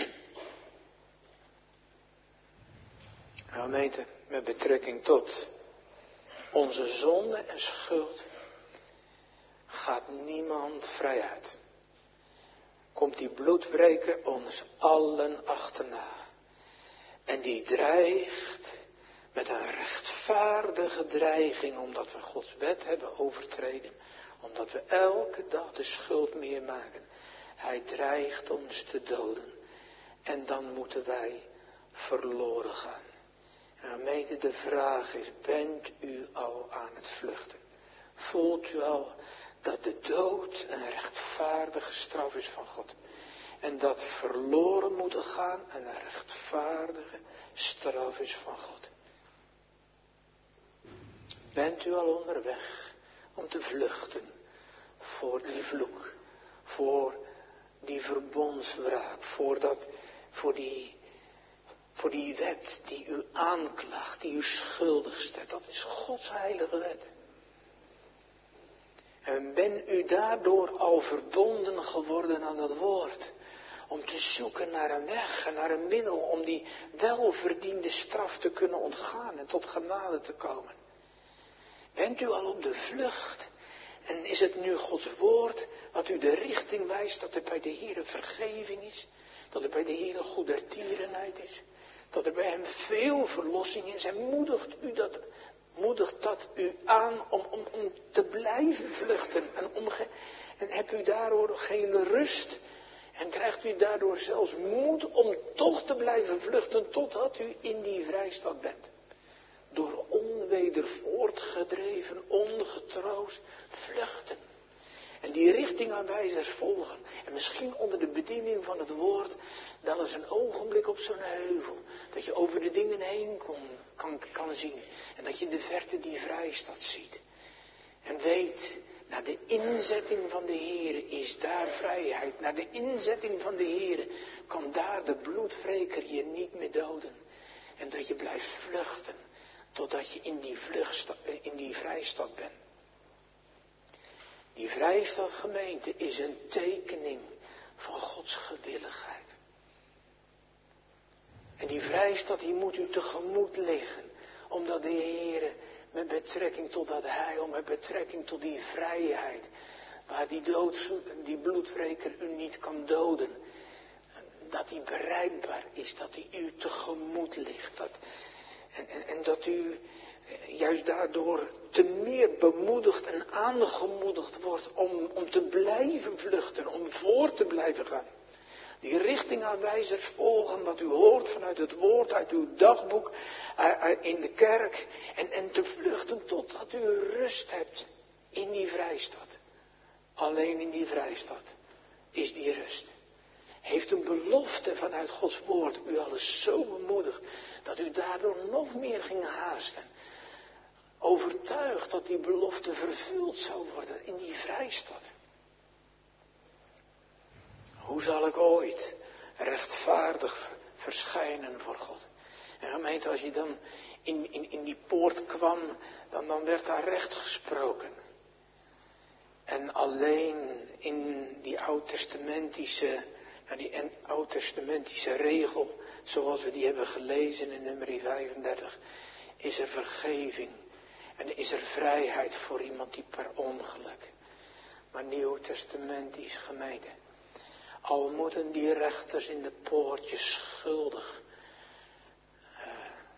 Gemeente, met betrekking tot onze zonde en schuld gaat niemand vrij uit. Komt die bloedwreker ons allen achterna. En die dreigt met een rechtvaardige dreiging, omdat we Gods wet hebben overtreden. Omdat we elke dag de schuld meer maken. Hij dreigt ons te doden. En dan moeten wij verloren gaan. En gemeente, de vraag is, bent u al aan het vluchten? Voelt u al dat de dood een rechtvaardige straf is van God. En dat verloren moeten gaan een rechtvaardige straf is van God. Bent u al onderweg om te vluchten voor die vloek, voor die verbondswraak, voor, dat, voor, die, voor die wet die u aanklaagt, die u schuldig stelt. Dat is Gods heilige wet. En ben u daardoor al verbonden geworden aan dat woord. Om te zoeken naar een weg en naar een middel om die welverdiende straf te kunnen ontgaan en tot genade te komen. Bent u al op de vlucht en is het nu Gods woord wat u de richting wijst dat er bij de Heere vergeving is. Dat er bij de Heere goedertierenheid is. Dat er bij hem veel verlossing is. En moedigt u dat Moedigt dat u aan om, om, om te blijven vluchten. En, om ge, en hebt u daardoor geen rust. En krijgt u daardoor zelfs moed om toch te blijven vluchten totdat u in die vrijstad bent. Door onweder voortgedreven, ongetroost vluchten. En die richtingaanwijzers volgen. En misschien onder de bediening van het woord wel eens een ogenblik op zo'n heuvel. Dat je over de dingen heen kon, kan, kan zien. En dat je in de verte die vrijstad ziet. En weet, naar de inzetting van de Heere is daar vrijheid. Naar de inzetting van de Heere kan daar de bloedwreker je niet meer doden. En dat je blijft vluchten totdat je in die, vluchtsta, in die vrijstad bent. Die vrijstad, gemeente, is een tekening van Gods gewilligheid. En die vrijstad, die moet u tegemoet liggen. Omdat de Heere met betrekking tot dat heil, met betrekking tot die vrijheid, waar die, dood, die bloedwreker u niet kan doden, dat die bereikbaar is, dat die u tegemoet ligt. Dat, en, en, en dat u juist daardoor te meer bemoedigd en aangemoedigd wordt om, om te blijven vluchten, om voor te blijven gaan. Die richtingaanwijzers volgen wat u hoort vanuit het woord, uit uw dagboek, in de kerk. En, en te vluchten totdat u rust hebt in die vrijstad. Alleen in die vrijstad is die rust. Heeft een belofte vanuit Gods woord u al eens zo bemoedigd dat u daardoor nog meer ging haasten. Overtuigd dat die belofte vervuld zou worden in die vrijstad. Hoe zal ik ooit rechtvaardig verschijnen voor God? En gemeente, als je dan in, in, in die poort kwam, dan, dan werd daar recht gesproken. En alleen in die oud-testamentische, nou die oud-testamentische regel, zoals we die hebben gelezen in nummer vijfendertig, is er vergeving. En is er vrijheid voor iemand die per ongeluk. Maar nieuw-testamentisch, gemeente. Al moeten die rechters in de poortjes schuldig uh,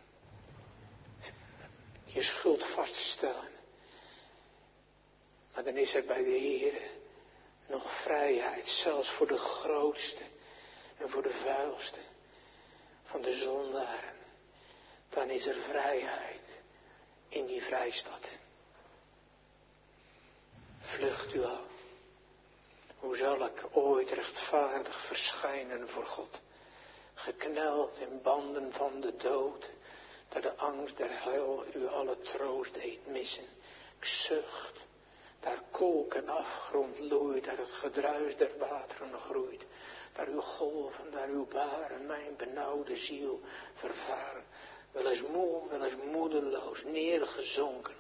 je schuld vaststellen. Maar dan is er bij de Heer nog vrijheid, zelfs voor de grootste en voor de vuilste van de zondaren. Dan is er vrijheid in die vrijstad. Vlucht u al. Hoe zal ik ooit rechtvaardig verschijnen voor God? Gekneld in banden van de dood, dat de angst der hel u alle troost deed missen. Ik zucht, daar kolk en afgrond loeit, daar het gedruis der wateren groeit. Daar uw golven, daar uw baren, mijn benauwde ziel vervaren. Wel eens moe, wel eens moedeloos, neergezonken.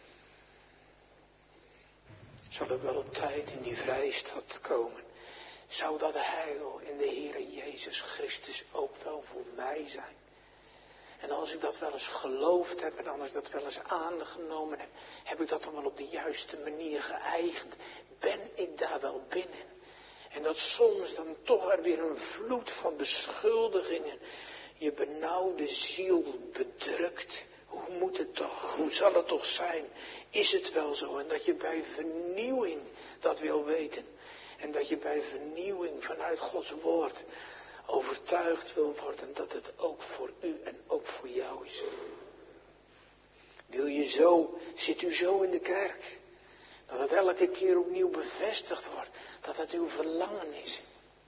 Zal ik wel op tijd in die vrijstad komen? Zou dat heil in de Heere Jezus Christus ook wel voor mij zijn? En als ik dat wel eens geloofd heb en als ik dat wel eens aangenomen heb, heb ik dat dan wel op de juiste manier geëigend? Ben ik daar wel binnen? En dat soms dan toch er weer een vloed van beschuldigingen je benauwde ziel bedrukt. Hoe moet het toch? Hoe zal het toch zijn? Is het wel zo? En dat je bij vernieuwing dat wil weten. En dat je bij vernieuwing vanuit Gods woord overtuigd wil worden dat het ook voor u en ook voor jou is. Wil je zo, zit u zo in de kerk, dat het elke keer opnieuw bevestigd wordt, dat het uw verlangen is.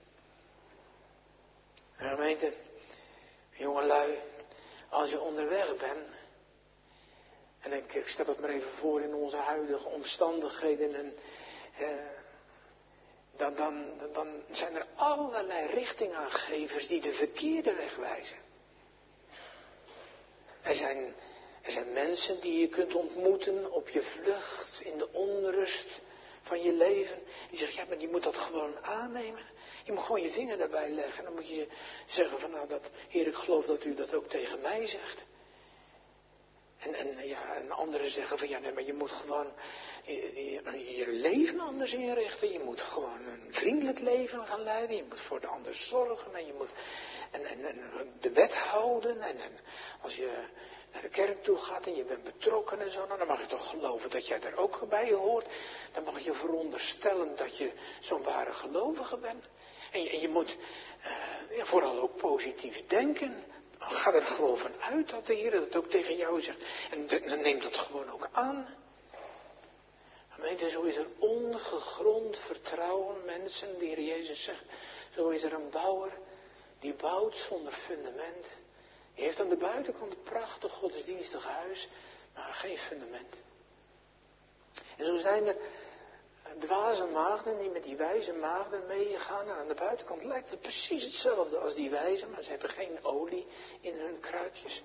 En gemeente, jongelui, als je onderweg bent, en ik, ik stel het maar even voor in onze huidige omstandigheden, en, eh, dan, dan, dan zijn er allerlei richtingaangevers die de verkeerde weg wijzen. Er zijn, er zijn mensen die je kunt ontmoeten op je vlucht, in de onrust van je leven. Die zeggen, ja, maar je moet dat gewoon aannemen. Je moet gewoon je vinger daarbij leggen. En dan moet je zeggen van, nou, dat, Heer, ik geloof dat u dat ook tegen mij zegt. En, en, ja, en anderen zeggen van, ja, nee, maar je moet gewoon je, je, je leven anders inrichten. Je moet gewoon een vriendelijk leven gaan leiden. Je moet voor de ander zorgen. En je moet en, en, en de wet houden. En, en als je naar de kerk toe gaat en je bent betrokken en zo, nou, dan mag je toch geloven dat jij daar ook bij hoort. Dan mag je veronderstellen dat je zo'n ware gelovige bent. En je, en je moet uh, ja, vooral ook positief denken. Ga er gewoon van uit dat de Heer dat ook tegen jou zegt. En dan neem dat gewoon ook aan. Gemeente, zo is er ongegrond vertrouwen, mensen, de Heer Jezus zegt. Zo is er een bouwer die bouwt zonder fundament. Die heeft aan de buitenkant een prachtig godsdienstig huis, maar geen fundament. En zo zijn er dwaze maagden die met die wijze maagden meegaan. En aan de buitenkant lijkt het precies hetzelfde als die wijze, maar ze hebben geen olie in hun kruikjes.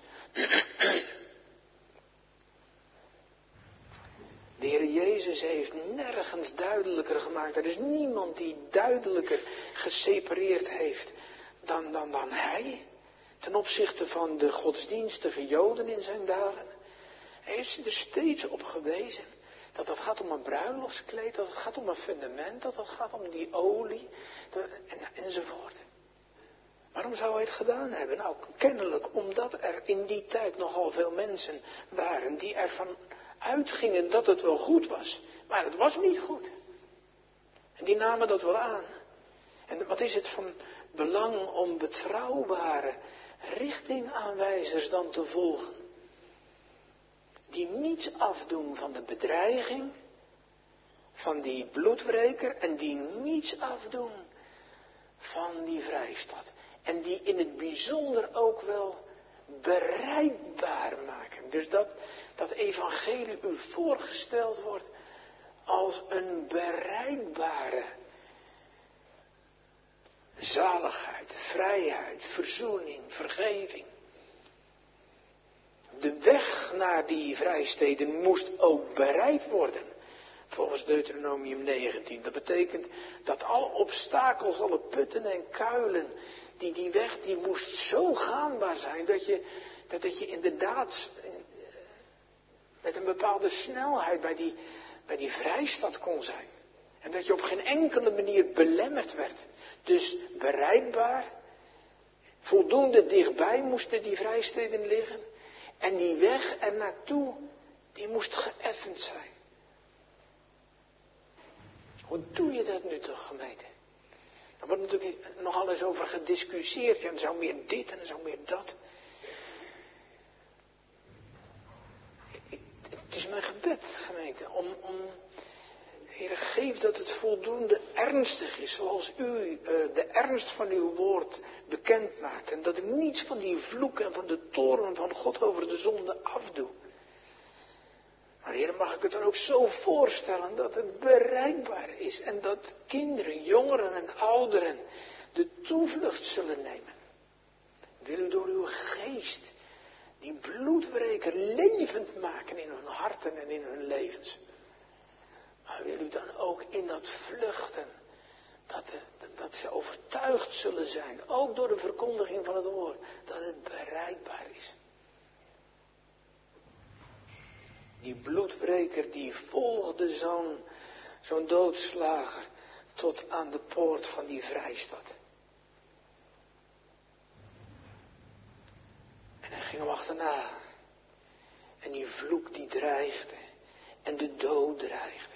De Heer Jezus heeft nergens duidelijker gemaakt. Er is niemand die duidelijker gesepareerd heeft dan, dan, dan hij. Ten opzichte van de godsdienstige Joden in zijn dagen. Hij heeft er steeds op gewezen. Dat het gaat om een bruiloftskleed, dat het gaat om een fundament, dat het gaat om die olie, dat, en, enzovoort. Waarom zou hij het gedaan hebben? Nou, kennelijk omdat er in die tijd nogal veel mensen waren die ervan uitgingen dat het wel goed was. Maar het was niet goed. En die namen dat wel aan. En wat is het van belang om betrouwbare richtingaanwijzers dan te volgen? Die niets afdoen van de bedreiging van die bloedwreker en die niets afdoen van die vrijstad. En die in het bijzonder ook wel bereikbaar maken. Dus dat dat evangelie u voorgesteld wordt als een bereikbare zaligheid, vrijheid, verzoening, vergeving. De weg naar die vrijsteden moest ook bereid worden. Volgens Deuteronomium negentien. Dat betekent dat alle obstakels, alle putten en kuilen, die, die weg die moest zo gaanbaar zijn dat je, dat, dat je inderdaad met een bepaalde snelheid bij die, bij die vrijstad kon zijn. En dat je op geen enkele manier belemmerd werd. Dus bereikbaar, voldoende dichtbij moesten die vrijsteden liggen. En die weg er naartoe, die moest geëffend zijn. Hoe doe je dat nu toch, gemeente? Daar wordt natuurlijk nogal eens over gediscussieerd. Ja, er zou meer dit en er zou meer dat. Ik, het is mijn gebed, gemeente, om, om Heere, geef dat het voldoende ernstig is, zoals u uh, de ernst van uw woord bekend maakt. En dat ik niets van die vloek en van de toorn van God over de zonde afdoe. Maar Heere, mag ik het dan ook zo voorstellen dat het bereikbaar is. En dat kinderen, jongeren en ouderen de toevlucht zullen nemen. Wil u door uw geest die bloedbreker levend maken in hun harten en in hun levens. Maar wil u dan ook in dat vluchten, dat, dat ze overtuigd zullen zijn, ook door de verkondiging van het woord, dat het bereikbaar is. Die bloedbreker die volgde zo'n, zo'n doodslager tot aan de poort van die vrijstad. En hij ging hem achterna. En die vloek die dreigde. En de dood dreigde.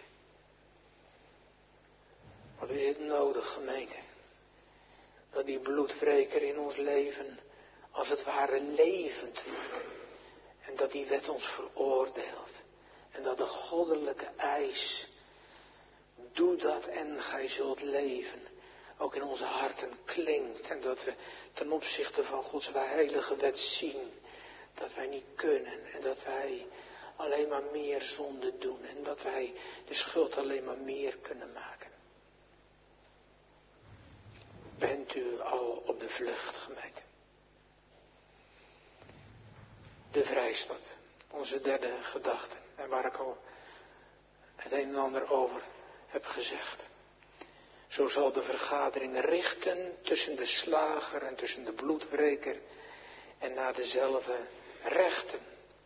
Wat is het nodig, gemeente? Dat die bloedwreker in ons leven als het ware levend wordt. En dat die wet ons veroordeelt. En dat de goddelijke eis, doe dat en gij zult leven, ook in onze harten klinkt. En dat we ten opzichte van Gods heilige wet zien dat wij niet kunnen. En dat wij alleen maar meer zonde doen. En dat wij de schuld alleen maar meer kunnen maken. Bent u al op de vlucht, gemeente? De vrijstad, onze derde gedachte. En waar ik al het een en ander over heb gezegd. Zo zal de vergadering richten tussen de slager en tussen de bloedwreker en naar dezelfde rechten.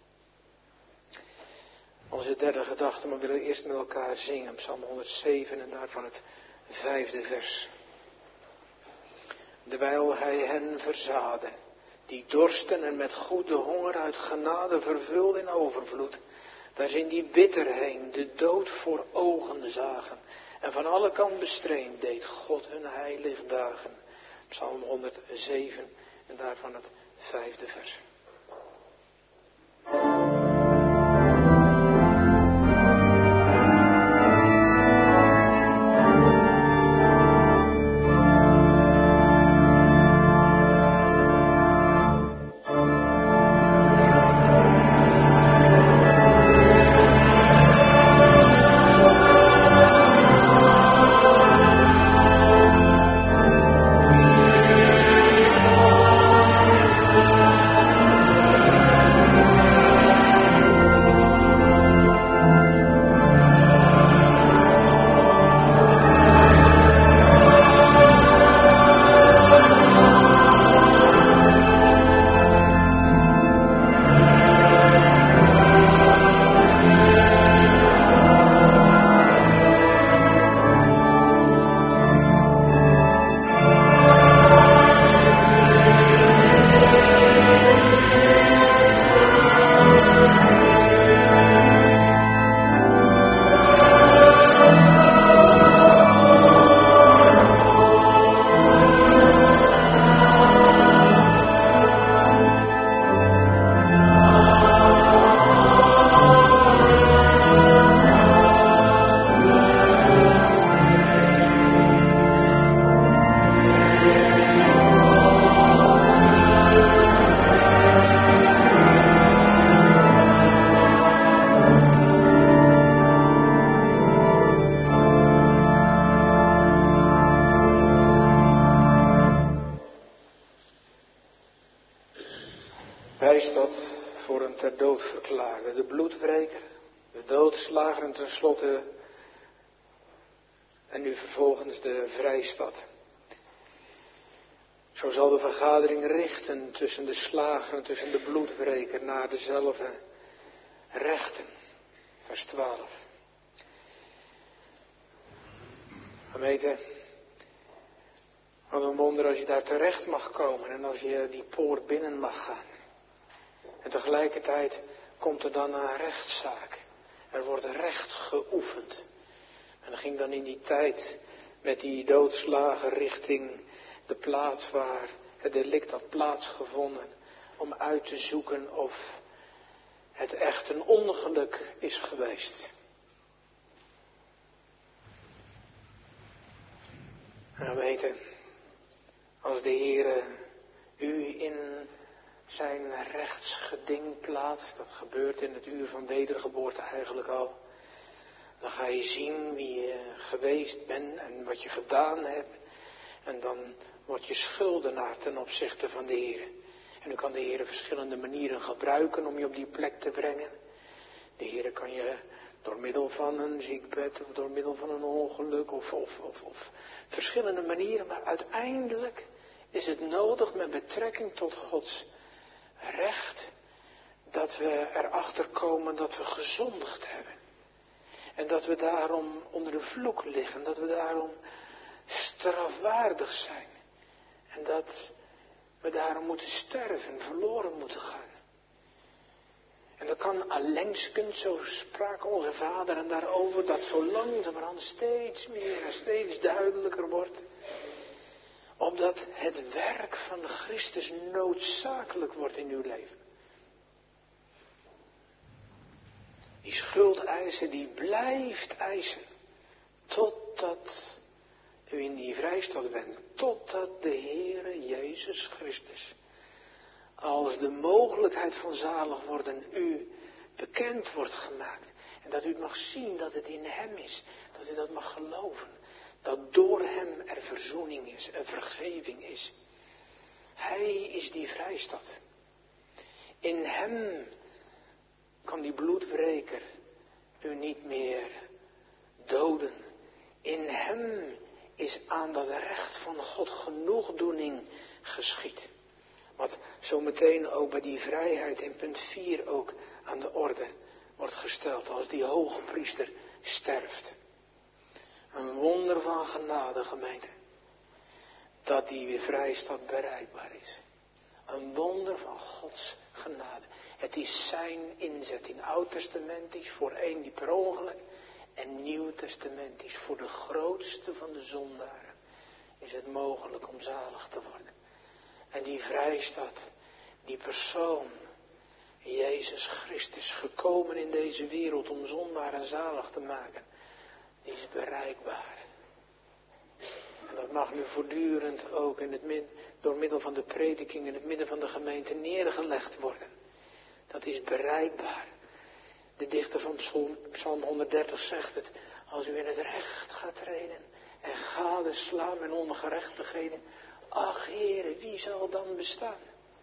Onze derde gedachte, maar we willen eerst met elkaar zingen. Psalm honderdzeven en daarvan het vijfde vers. Dewijl hij hen verzaadde, die dorsten en met goede honger uit genade vervuld in overvloed, daar zijn die bitter heen de dood voor ogen zagen. En van alle kant bestreend deed God hun heilig dagen. Psalm honderdzeven en daarvan het vijfde vers. vrijstad voor een ter dood verklaarde. De bloedwreker, de doodslager en tenslotte en nu vervolgens de vrijstad. Zo zal de vergadering richten tussen de slager en tussen de bloedwreker naar dezelfde rechten. Vers twaalf. Gemeente, wat een wonder als je daar terecht mag komen en als je die poort binnen mag gaan. En tegelijkertijd komt er dan een rechtszaak. Er wordt recht geoefend. En dan ging dan in die tijd met die doodslagen richting de plaats waar het delict had plaatsgevonden. Om uit te zoeken of het echt een ongeluk is geweest. En weten, als de Heere u in zijn rechtsgeding plaatst, dat gebeurt in het uur van wedergeboorte eigenlijk al, dan ga je zien wie je geweest bent en wat je gedaan hebt. En dan word je schuldenaar ten opzichte van de Heere. En dan kan de Heere verschillende manieren gebruiken om je op die plek te brengen. De Heere kan je door middel van een ziekbed of door middel van een ongeluk of, of, of, of verschillende manieren. Maar uiteindelijk is het nodig met betrekking tot Gods recht dat we erachter komen dat we gezondigd hebben. En dat we daarom onder de vloek liggen. Dat we daarom strafwaardig zijn. En dat we daarom moeten sterven, verloren moeten gaan. En dat kan allengskens, zo sprak onze vader en daarover, dat zo langzamerhand steeds meer en steeds duidelijker wordt. Opdat het werk van Christus noodzakelijk wordt in uw leven. Die schuldeiser die blijft eisen. Totdat u in die vrijstad bent. Totdat de Heere Jezus Christus als de mogelijkheid van zalig worden u bekend wordt gemaakt. En dat u het mag zien dat het in hem is. Dat u dat mag geloven. Dat door hem er verzoening is, een vergeving is. Hij is die vrijstad. In hem kan die bloedwreker u niet meer doden. In hem is aan dat recht van God genoegdoening geschied. Wat zometeen ook bij die vrijheid in punt vier ook aan de orde wordt gesteld als die hoge priester sterft. Een wonder van genade, gemeente. Dat die vrijstad bereikbaar is. Een wonder van Gods genade. Het is zijn inzetting. Oud-testamentisch voor één die per ongeluk. En Nieuw-testamentisch voor de grootste van de zondaren. Is het mogelijk om zalig te worden. En die vrijstad, die persoon, Jezus Christus, gekomen in deze wereld om zondaren zalig te maken, die is bereikbaar. En dat mag nu voortdurend ook in het midden, door middel van de prediking in het midden van de gemeente neergelegd worden. Dat is bereikbaar. De dichter van Psalm honderddertig zegt het, als u in het recht gaat treden en gadeslaan met ongerechtigheden, ach Heere, wie zal dan bestaan?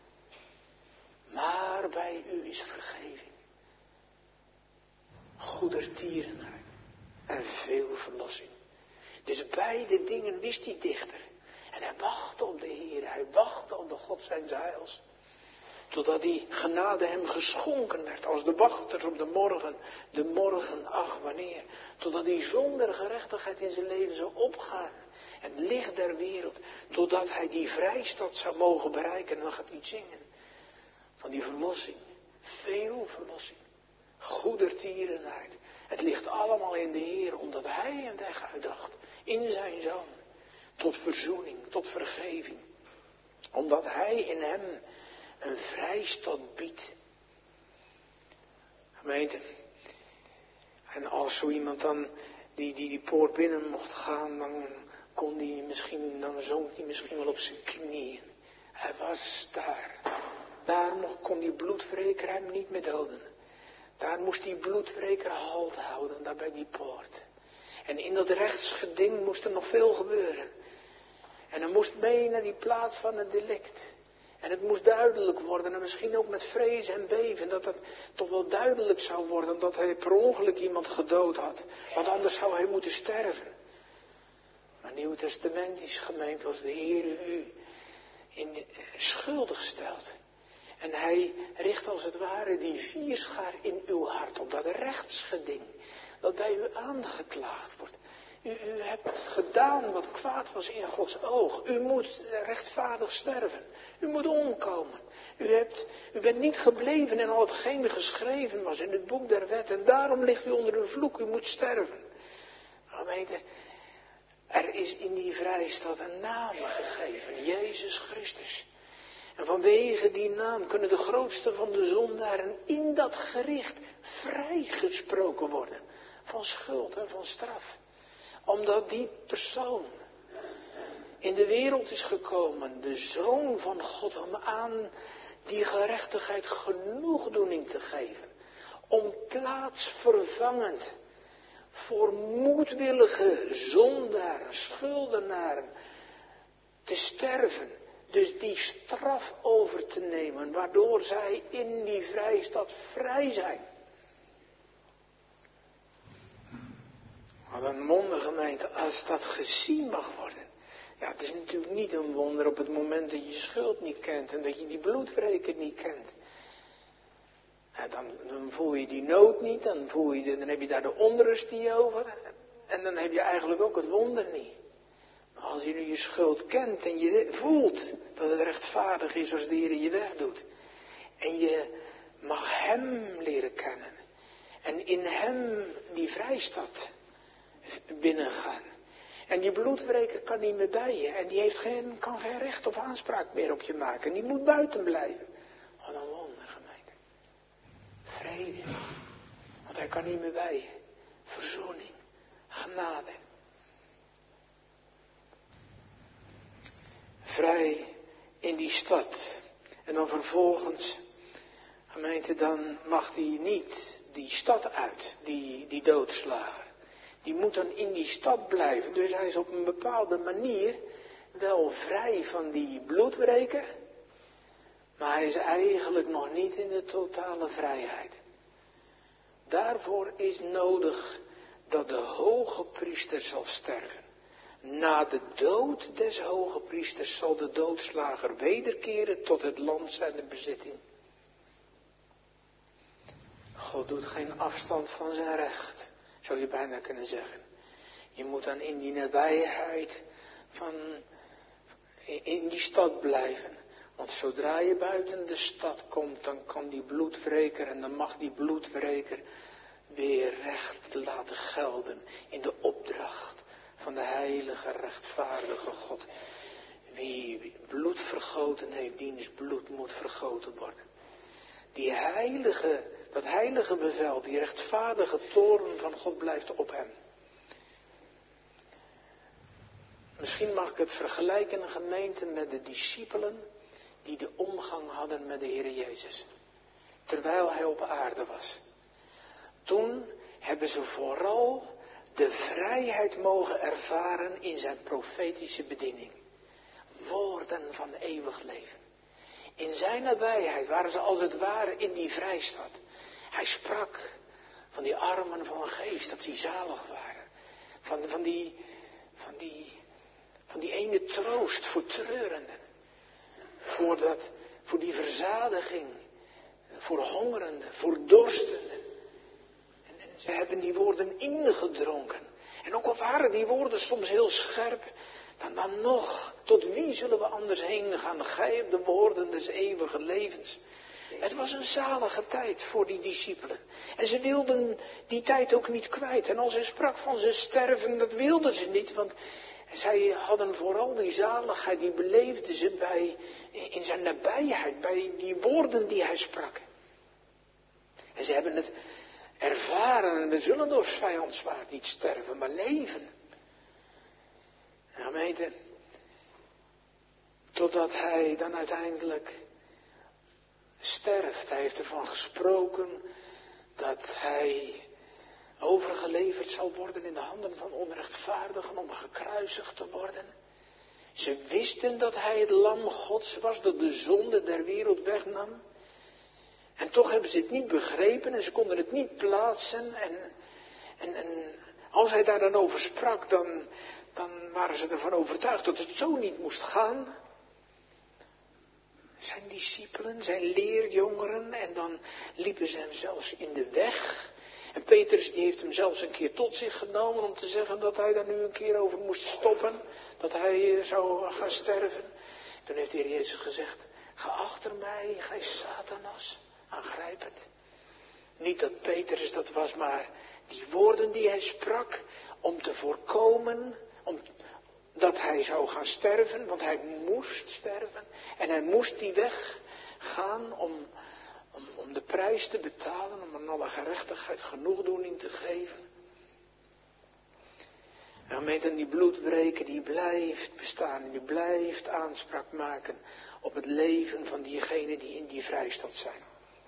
Maar bij u is vergeving, goedertierenheid en veel verlossing. Dus beide dingen wist die dichter. En hij wachtte op de Heer, hij wachtte op de God zijns heils. Totdat die genade hem geschonken werd als de wachters op de morgen. De morgen, ach wanneer. Totdat die zonder gerechtigheid in zijn leven zou opgaan. Het licht der wereld. Totdat hij die vrijstad zou mogen bereiken. En dan gaat hij zingen. Van die verlossing. Veel verlossing. Goedertierenheid. Het ligt allemaal in de Heer. Omdat hij hem weg uitdacht. In zijn Zoon. Tot verzoening. Tot vergeving. Omdat hij in hem een vrijstad biedt. Gemeente. En als zo iemand dan die, die die poort binnen mocht gaan, dan kon die misschien, dan zonk hij misschien wel op zijn knieën. Hij was daar. Daar nog kon die bloedwreker hem niet meer doden. Daar moest die bloedwreker halt houden, daar bij die poort. En in dat rechtsgeding moest er nog veel gebeuren. En hij moest mee naar die plaats van het delict. En het moest duidelijk worden, en misschien ook met vrees en beven, dat het toch wel duidelijk zou worden dat hij per ongeluk iemand gedood had. Want anders zou hij moeten sterven. Maar Nieuw Testamentisch gemeente, als de Heer u in, schuldig stelt. En hij richt als het ware die vierschaar in uw hart op, dat rechtsgeding dat bij u aangeklaagd wordt. U, u hebt gedaan wat kwaad was in Gods oog. U moet rechtvaardig sterven. U moet omkomen. U, hebt, u bent niet gebleven in al hetgeen geschreven was in het boek der wet. En daarom ligt u onder een vloek. U moet sterven. Gemeente, er is in die vrijstad een naam gegeven. Jezus Christus. En vanwege die naam kunnen de grootste van de zondaren in dat gericht vrijgesproken worden. Van schuld en van straf. Omdat die persoon in de wereld is gekomen, de Zoon van God, om aan die gerechtigheid genoegdoening te geven. Om plaatsvervangend voor moedwillige zondaren, schuldenaren te sterven. Dus die straf over te nemen, waardoor zij in die vrijstad vrij zijn. Wat een wonder, gemeente, als dat gezien mag worden. Ja, het is natuurlijk niet een wonder op het moment dat je je schuld niet kent en dat je die bloedwreker niet kent. Ja, dan, dan voel je die nood niet, dan, voel je de, dan heb je daar de onrust niet over. En dan heb je eigenlijk ook het wonder niet. Maar als je nu je schuld kent en je voelt dat het rechtvaardig is als de Heer je wegdoet. En je mag Hem leren kennen. En in Hem die vrijstad binnengaan. En die bloedwreker kan niet meer bij je. En die heeft geen, kan geen recht of aanspraak meer op je maken. Die moet buiten blijven. Wat een wonder, gemeente. Vrede. Want hij kan niet meer bij je. Verzoening. Genade. Vrij in die stad. En dan vervolgens, gemeente, dan mag hij niet die stad uit. Die, die doodslager. Die moet dan in die stad blijven. Dus hij is op een bepaalde manier wel vrij van die bloedwreker. Maar hij is eigenlijk nog niet in de totale vrijheid. Daarvoor is nodig dat de hoge priester zal sterven. Na de dood des hoge priesters zal de doodslager wederkeren tot het land zijner bezitting. God doet geen afstand van zijn recht. Zou je bijna kunnen zeggen. Je moet dan in die nabijheid van, in die stad blijven. Want zodra je buiten de stad komt, dan kan die bloedwreker en dan mag die bloedwreker weer recht laten gelden in de opdracht van de heilige, rechtvaardige God. Wie bloed vergoten heeft, diens bloed moet vergoten worden. Die heilige, dat heilige bevel, die rechtvaardige toorn van God blijft op hem. Misschien mag ik het vergelijken, een gemeente, met de discipelen die de omgang hadden met de Heer Jezus. Terwijl hij op aarde was. Toen hebben ze vooral de vrijheid mogen ervaren in zijn profetische bediening. Woorden van eeuwig leven. In zijn nabijheid waren ze als het ware in die vrijstad. Hij sprak van die armen van geest, dat die zalig waren. Van, van, die, van, die, van die ene troost voor treurenden. Voor, dat, voor die verzadiging, voor hongerenden, voor dorstenden. En, en ze hebben die woorden ingedronken. En ook al waren die woorden soms heel scherp, dan, dan nog, tot wie zullen we anders heen gaan? Gij hebt de woorden des eeuwige levens. Het was een zalige tijd voor die discipelen. En ze wilden die tijd ook niet kwijt. En als hij sprak van ze sterven, dat wilden ze niet. Want zij hadden vooral die zaligheid, die beleefden ze bij, in zijn nabijheid, bij die woorden die hij sprak. En ze hebben het ervaren en we zullen door vijandswaard niet sterven, maar leven. En gemeente, totdat hij dan uiteindelijk sterft. Hij heeft ervan gesproken dat hij overgeleverd zal worden in de handen van onrechtvaardigen om gekruisigd te worden. Ze wisten dat hij het lam Gods was, dat de zonde der wereld wegnam. En toch hebben ze het niet begrepen en ze konden het niet plaatsen. En, en, en als hij daar dan over sprak, dan, dan waren ze ervan overtuigd dat het zo niet moest gaan. Zijn discipelen, zijn leerjongeren, en dan liepen ze hem zelfs in de weg. En Petrus die heeft hem zelfs een keer tot zich genomen om te zeggen dat hij daar nu een keer over moest stoppen. Dat hij zou gaan sterven. Toen heeft de Heer Jezus gezegd, ga achter mij, gij Satanas, aangrijp het. Niet dat Petrus dat was, maar die woorden die hij sprak om te voorkomen, om, dat hij zou gaan sterven, want hij moest sterven. En hij moest die weg gaan om, om, om de prijs te betalen, om aan alle gerechtigheid genoegdoening te geven. En gemeente, die bloedbreker die blijft bestaan en die blijft aanspraak maken op het leven van diegenen die in die vrijstad zijn.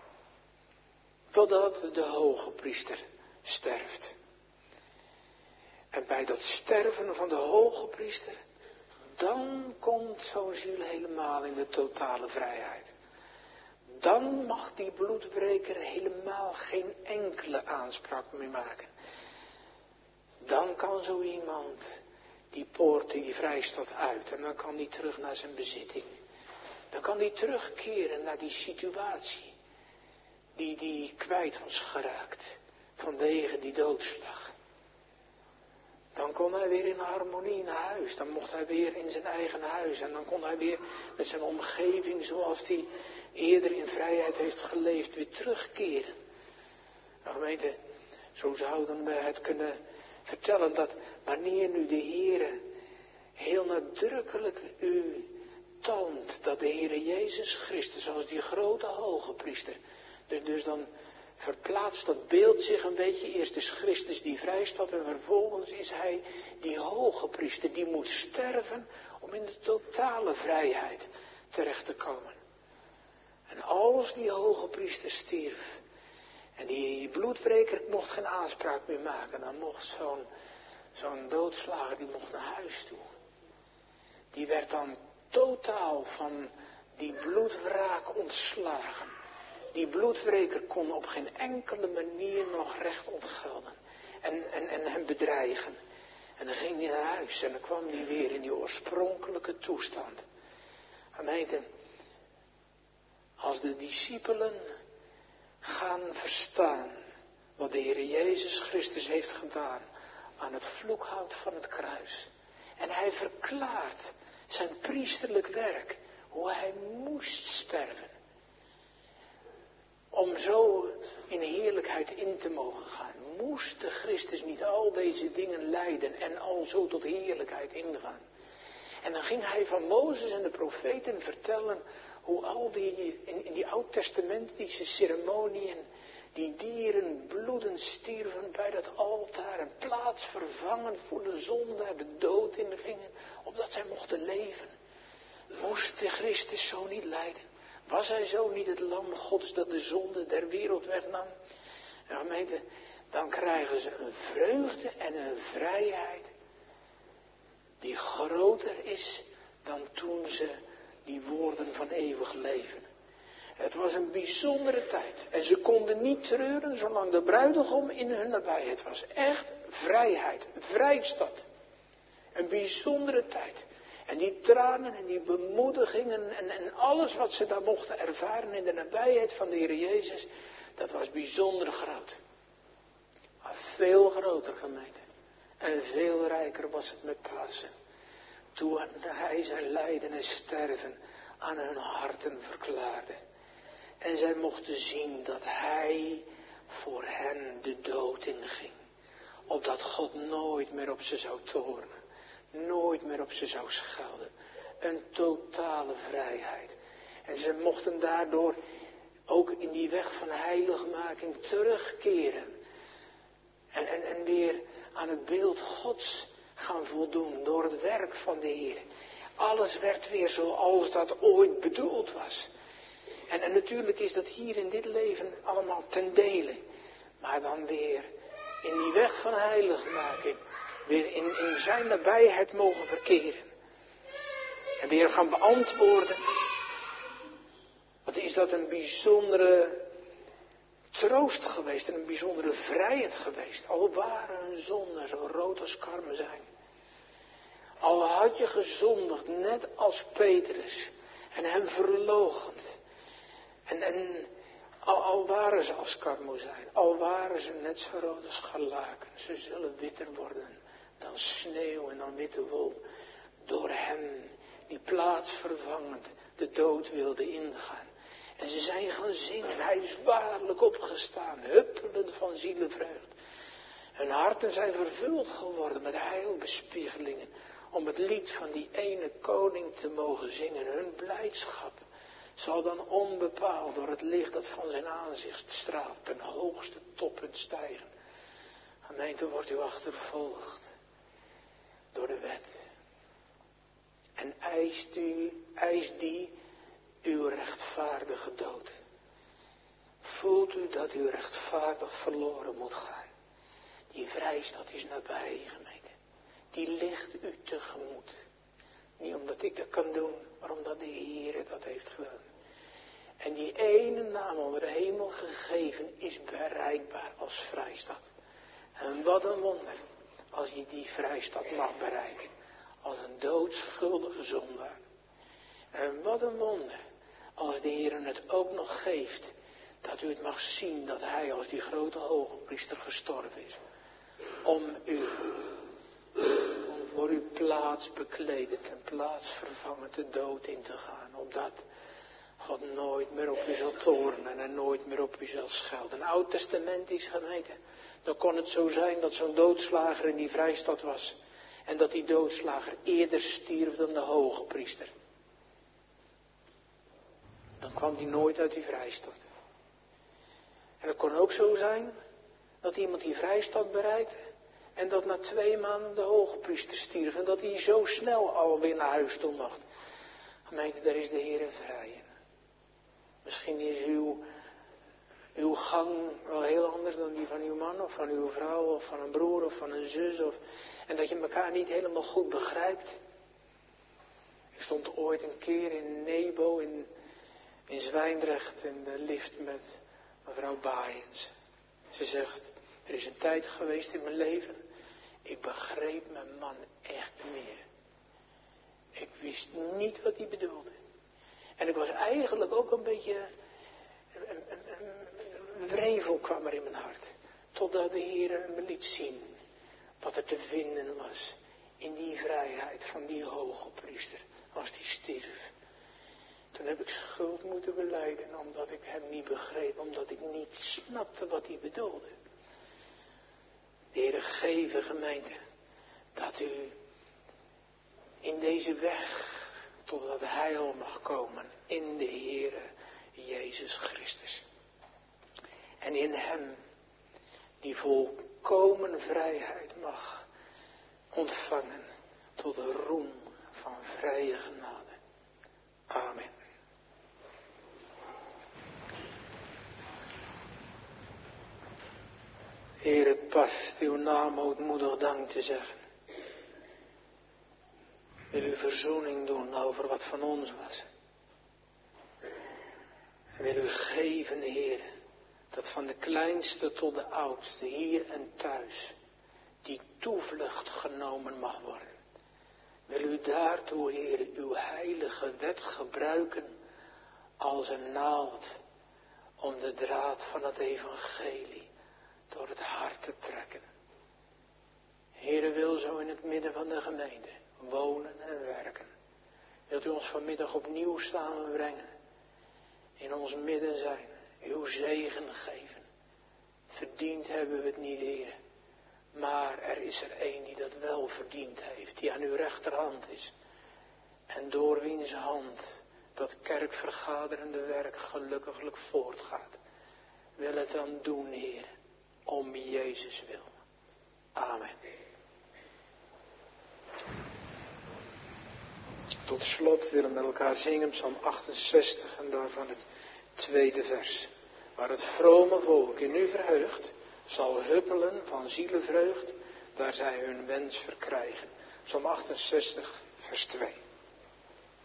Totdat de hoge priester sterft. En bij dat sterven van de hoge priester, dan komt zo'n ziel helemaal in de totale vrijheid. Dan mag die bloedbreker helemaal geen enkele aanspraak meer maken. Dan kan zo iemand die poort die vrijstad uit en dan kan hij terug naar zijn bezitting. Dan kan hij terugkeren naar die situatie die die kwijt was geraakt vanwege die doodslag. Dan kon hij weer in harmonie naar huis. Dan mocht hij weer in zijn eigen huis. En dan kon hij weer met zijn omgeving zoals hij eerder in vrijheid heeft geleefd weer terugkeren. Nou gemeente, zo zouden we het kunnen vertellen dat wanneer nu de Heere heel nadrukkelijk u toont dat de Heere Jezus Christus als die grote hoge priester, dus, dus dan verplaatst dat beeld zich een beetje. Eerst is Christus die vrijstad en vervolgens is hij die hoge priester die moet sterven om in de totale vrijheid terecht te komen. En als die hoge priester stierf en die bloedbreker mocht geen aanspraak meer maken, dan mocht zo'n zo'n doodslager, die mocht naar huis toe. Die werd dan totaal van die bloedwraak ontslagen. Die bloedwreker kon op geen enkele manier nog recht ontgelden. En, en, en hem bedreigen. En dan ging hij naar huis. En dan kwam hij weer in die oorspronkelijke toestand. Gemeente, als de discipelen gaan verstaan wat de Heer Jezus Christus heeft gedaan aan het vloekhout van het kruis. En hij verklaart zijn priesterlijk werk, hoe hij moest sterven. Om zo in heerlijkheid in te mogen gaan. Moest de Christus niet al deze dingen lijden en al zo tot heerlijkheid ingaan. En dan ging hij van Mozes en de profeten vertellen hoe al die, in, in die oud-testamentische ceremoniën, die dieren bloedend stierven bij dat altaar en plaats vervangen voor de zonde en de dood ingingen, opdat zij mochten leven. Moest de Christus zo niet lijden? Was hij zo niet het lam Gods dat de zonde der wereld wegnam? En gemeente, dan krijgen ze een vreugde en een vrijheid die groter is dan toen ze die woorden van eeuwig leven. Het was een bijzondere tijd. En ze konden niet treuren zolang de bruidegom in hun nabijheid was. Echt vrijheid, vrijstad. Een bijzondere tijd. En die tranen en die bemoedigingen en, en alles wat ze daar mochten ervaren in de nabijheid van de Heer Jezus, dat was bijzonder groot. Maar veel groter, gemeente. En veel rijker was het met Pasen. Toen hij zijn lijden en sterven aan hun harten verklaarde. En zij mochten zien dat hij voor hen de dood inging. Opdat God nooit meer op ze zou toornen. Nooit meer op ze zou schelden. Een totale vrijheid. En ze mochten daardoor ook in die weg van heiligmaking terugkeren. En, en, en weer aan het beeld Gods gaan voldoen door het werk van de Heer. Alles werd weer zoals dat ooit bedoeld was. En, en natuurlijk is dat hier in dit leven allemaal ten dele. Maar dan weer in die weg van heiligmaking. Weer in, in zijn nabijheid mogen verkeren. En weer gaan beantwoorden. Wat is dat een bijzondere troost geweest en een bijzondere vrijheid geweest. Al waren hun zonden zo rood als karmezijn. Al had je gezondigd, net als Petrus, en hem verloochend. En, en al, al waren ze als karmozijn, al waren ze net zo rood als scharlaken. Ze zullen witter worden dan sneeuw en dan witte wol. Door hem die plaatsvervangend de dood wilde ingaan. En ze zijn gaan zingen, hij is waarlijk opgestaan, huppelend van zielenvreugd. Hun harten zijn vervuld geworden met heilbespiegelingen. Om het lied van die ene koning te mogen zingen. Hun blijdschap zal dan onbepaald door het licht dat van zijn aanzicht straalt ten hoogste toppunt stijgen. Gemeente, wordt u achtervolgd door de wet. En eist u, eist die uw rechtvaardige dood. Voelt u dat u rechtvaardig verloren moet gaan. Die vrijstad is nabij, gemeente. Die ligt u tegemoet. Niet omdat ik dat kan doen, maar omdat de Heer dat heeft gedaan. En die ene naam onder de hemel gegeven is bereikbaar als vrijstad. En wat een wonder als je die vrijstad mag bereiken. Als een doodschuldige zondaar. En wat een wonder als de Heer het ook nog geeft. Dat u het mag zien dat hij als die grote hogepriester gestorven is. Om u, om voor uw plaats bekledend en plaatsvervangend de dood in te gaan. Opdat God nooit meer op u zal toornen en nooit meer op u zal schelden. Een oud testamentisch gemeente. Dan kon het zo zijn dat zo'n doodslager in die vrijstad was. En dat die doodslager eerder stierf dan de hogepriester. Dan kwam die nooit uit die vrijstad. En het kon ook zo zijn dat iemand die vrijstad bereikte. En dat na twee maanden de hogepriester stierf. En dat hij zo snel alweer naar huis toe mocht. Gemeente, daar is de Heer vrij. Misschien is uw, uw gang wel heel anders dan die van uw man of van uw vrouw of van een broer of van een zus. Of, en dat je elkaar niet helemaal goed begrijpt. Ik stond ooit een keer in Nebo in, in Zwijndrecht in de lift met mevrouw Baaiens. Ze zegt, er is een tijd geweest in mijn leven. Ik begreep mijn man echt niet meer. Ik wist niet wat hij bedoelde. En ik was eigenlijk ook een beetje, een, een, een, een wrevel kwam er in mijn hart. Totdat de Heer me liet zien wat er te vinden was in die vrijheid van die hoge priester als die stierf. Toen heb ik schuld moeten belijden omdat ik hem niet begreep, omdat ik niet snapte wat hij bedoelde. De Heer geven, gemeente, dat u in deze weg tot het heil mag komen in de Heere Jezus Christus. En in hem die volkomen vrijheid mag ontvangen tot de roem van vrije genade. Amen. Heer, het past uw naam ootmoedig dank te zeggen. Wil u verzoening doen over wat van ons was. En wil u geven, Heer, dat van de kleinste tot de oudste, hier en thuis, die toevlucht genomen mag worden. Wil u daartoe, Heer, uw heilige wet gebruiken als een naald om de draad van het evangelie door het hart te trekken. Heer, wil zo in het midden van de gemeente wonen en werken. Wilt u ons vanmiddag opnieuw samenbrengen, in ons midden zijn, uw zegen geven. Verdiend hebben we het niet, Heer. Maar er is er één die dat wel verdiend heeft, die aan uw rechterhand is. En door wiens hand dat kerkvergaderende werk gelukkiglijk voortgaat. Wil het dan doen, Heer, om Jezus wil. Amen. Tot slot willen we met elkaar zingen Psalm achtenzestig en daarvan het tweede vers. Waar het vrome volk in u verheugt, zal huppelen van zielenvreugd, daar zij hun wens verkrijgen. Psalm achtenzestig, vers twee.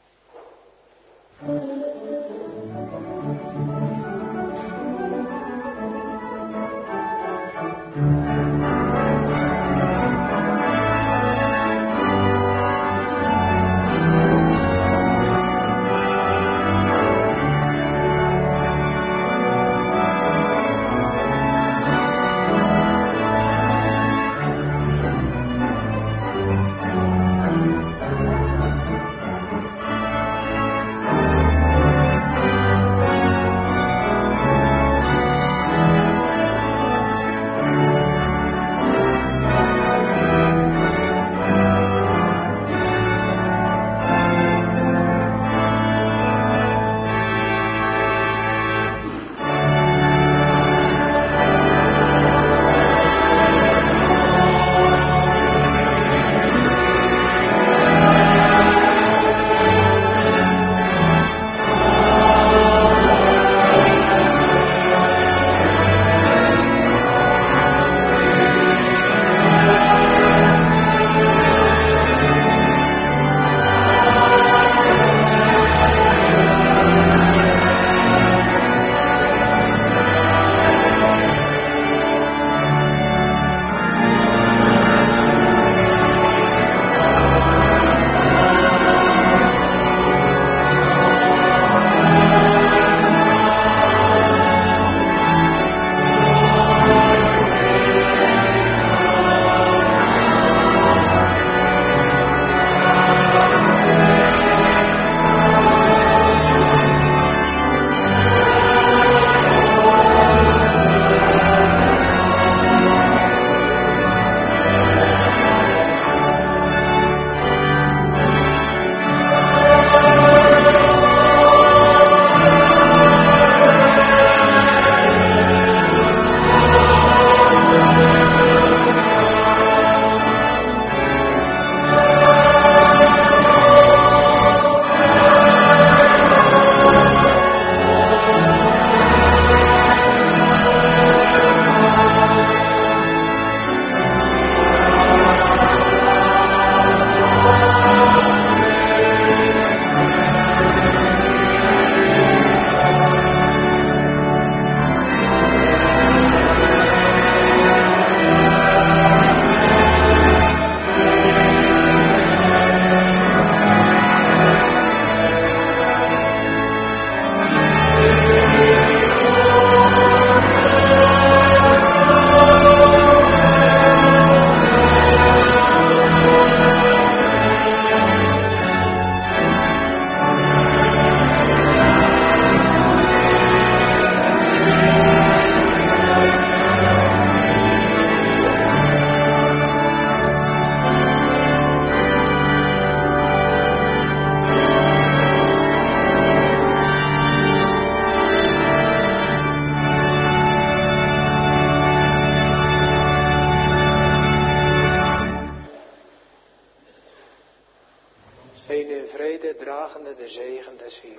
Heen in vrede dragende de zegen des Heeren.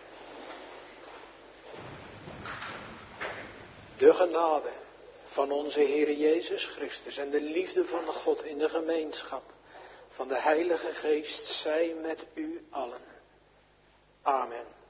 De genade van onze Heer Jezus Christus en de liefde van God in de gemeenschap van de Heilige Geest zij met u allen. Amen.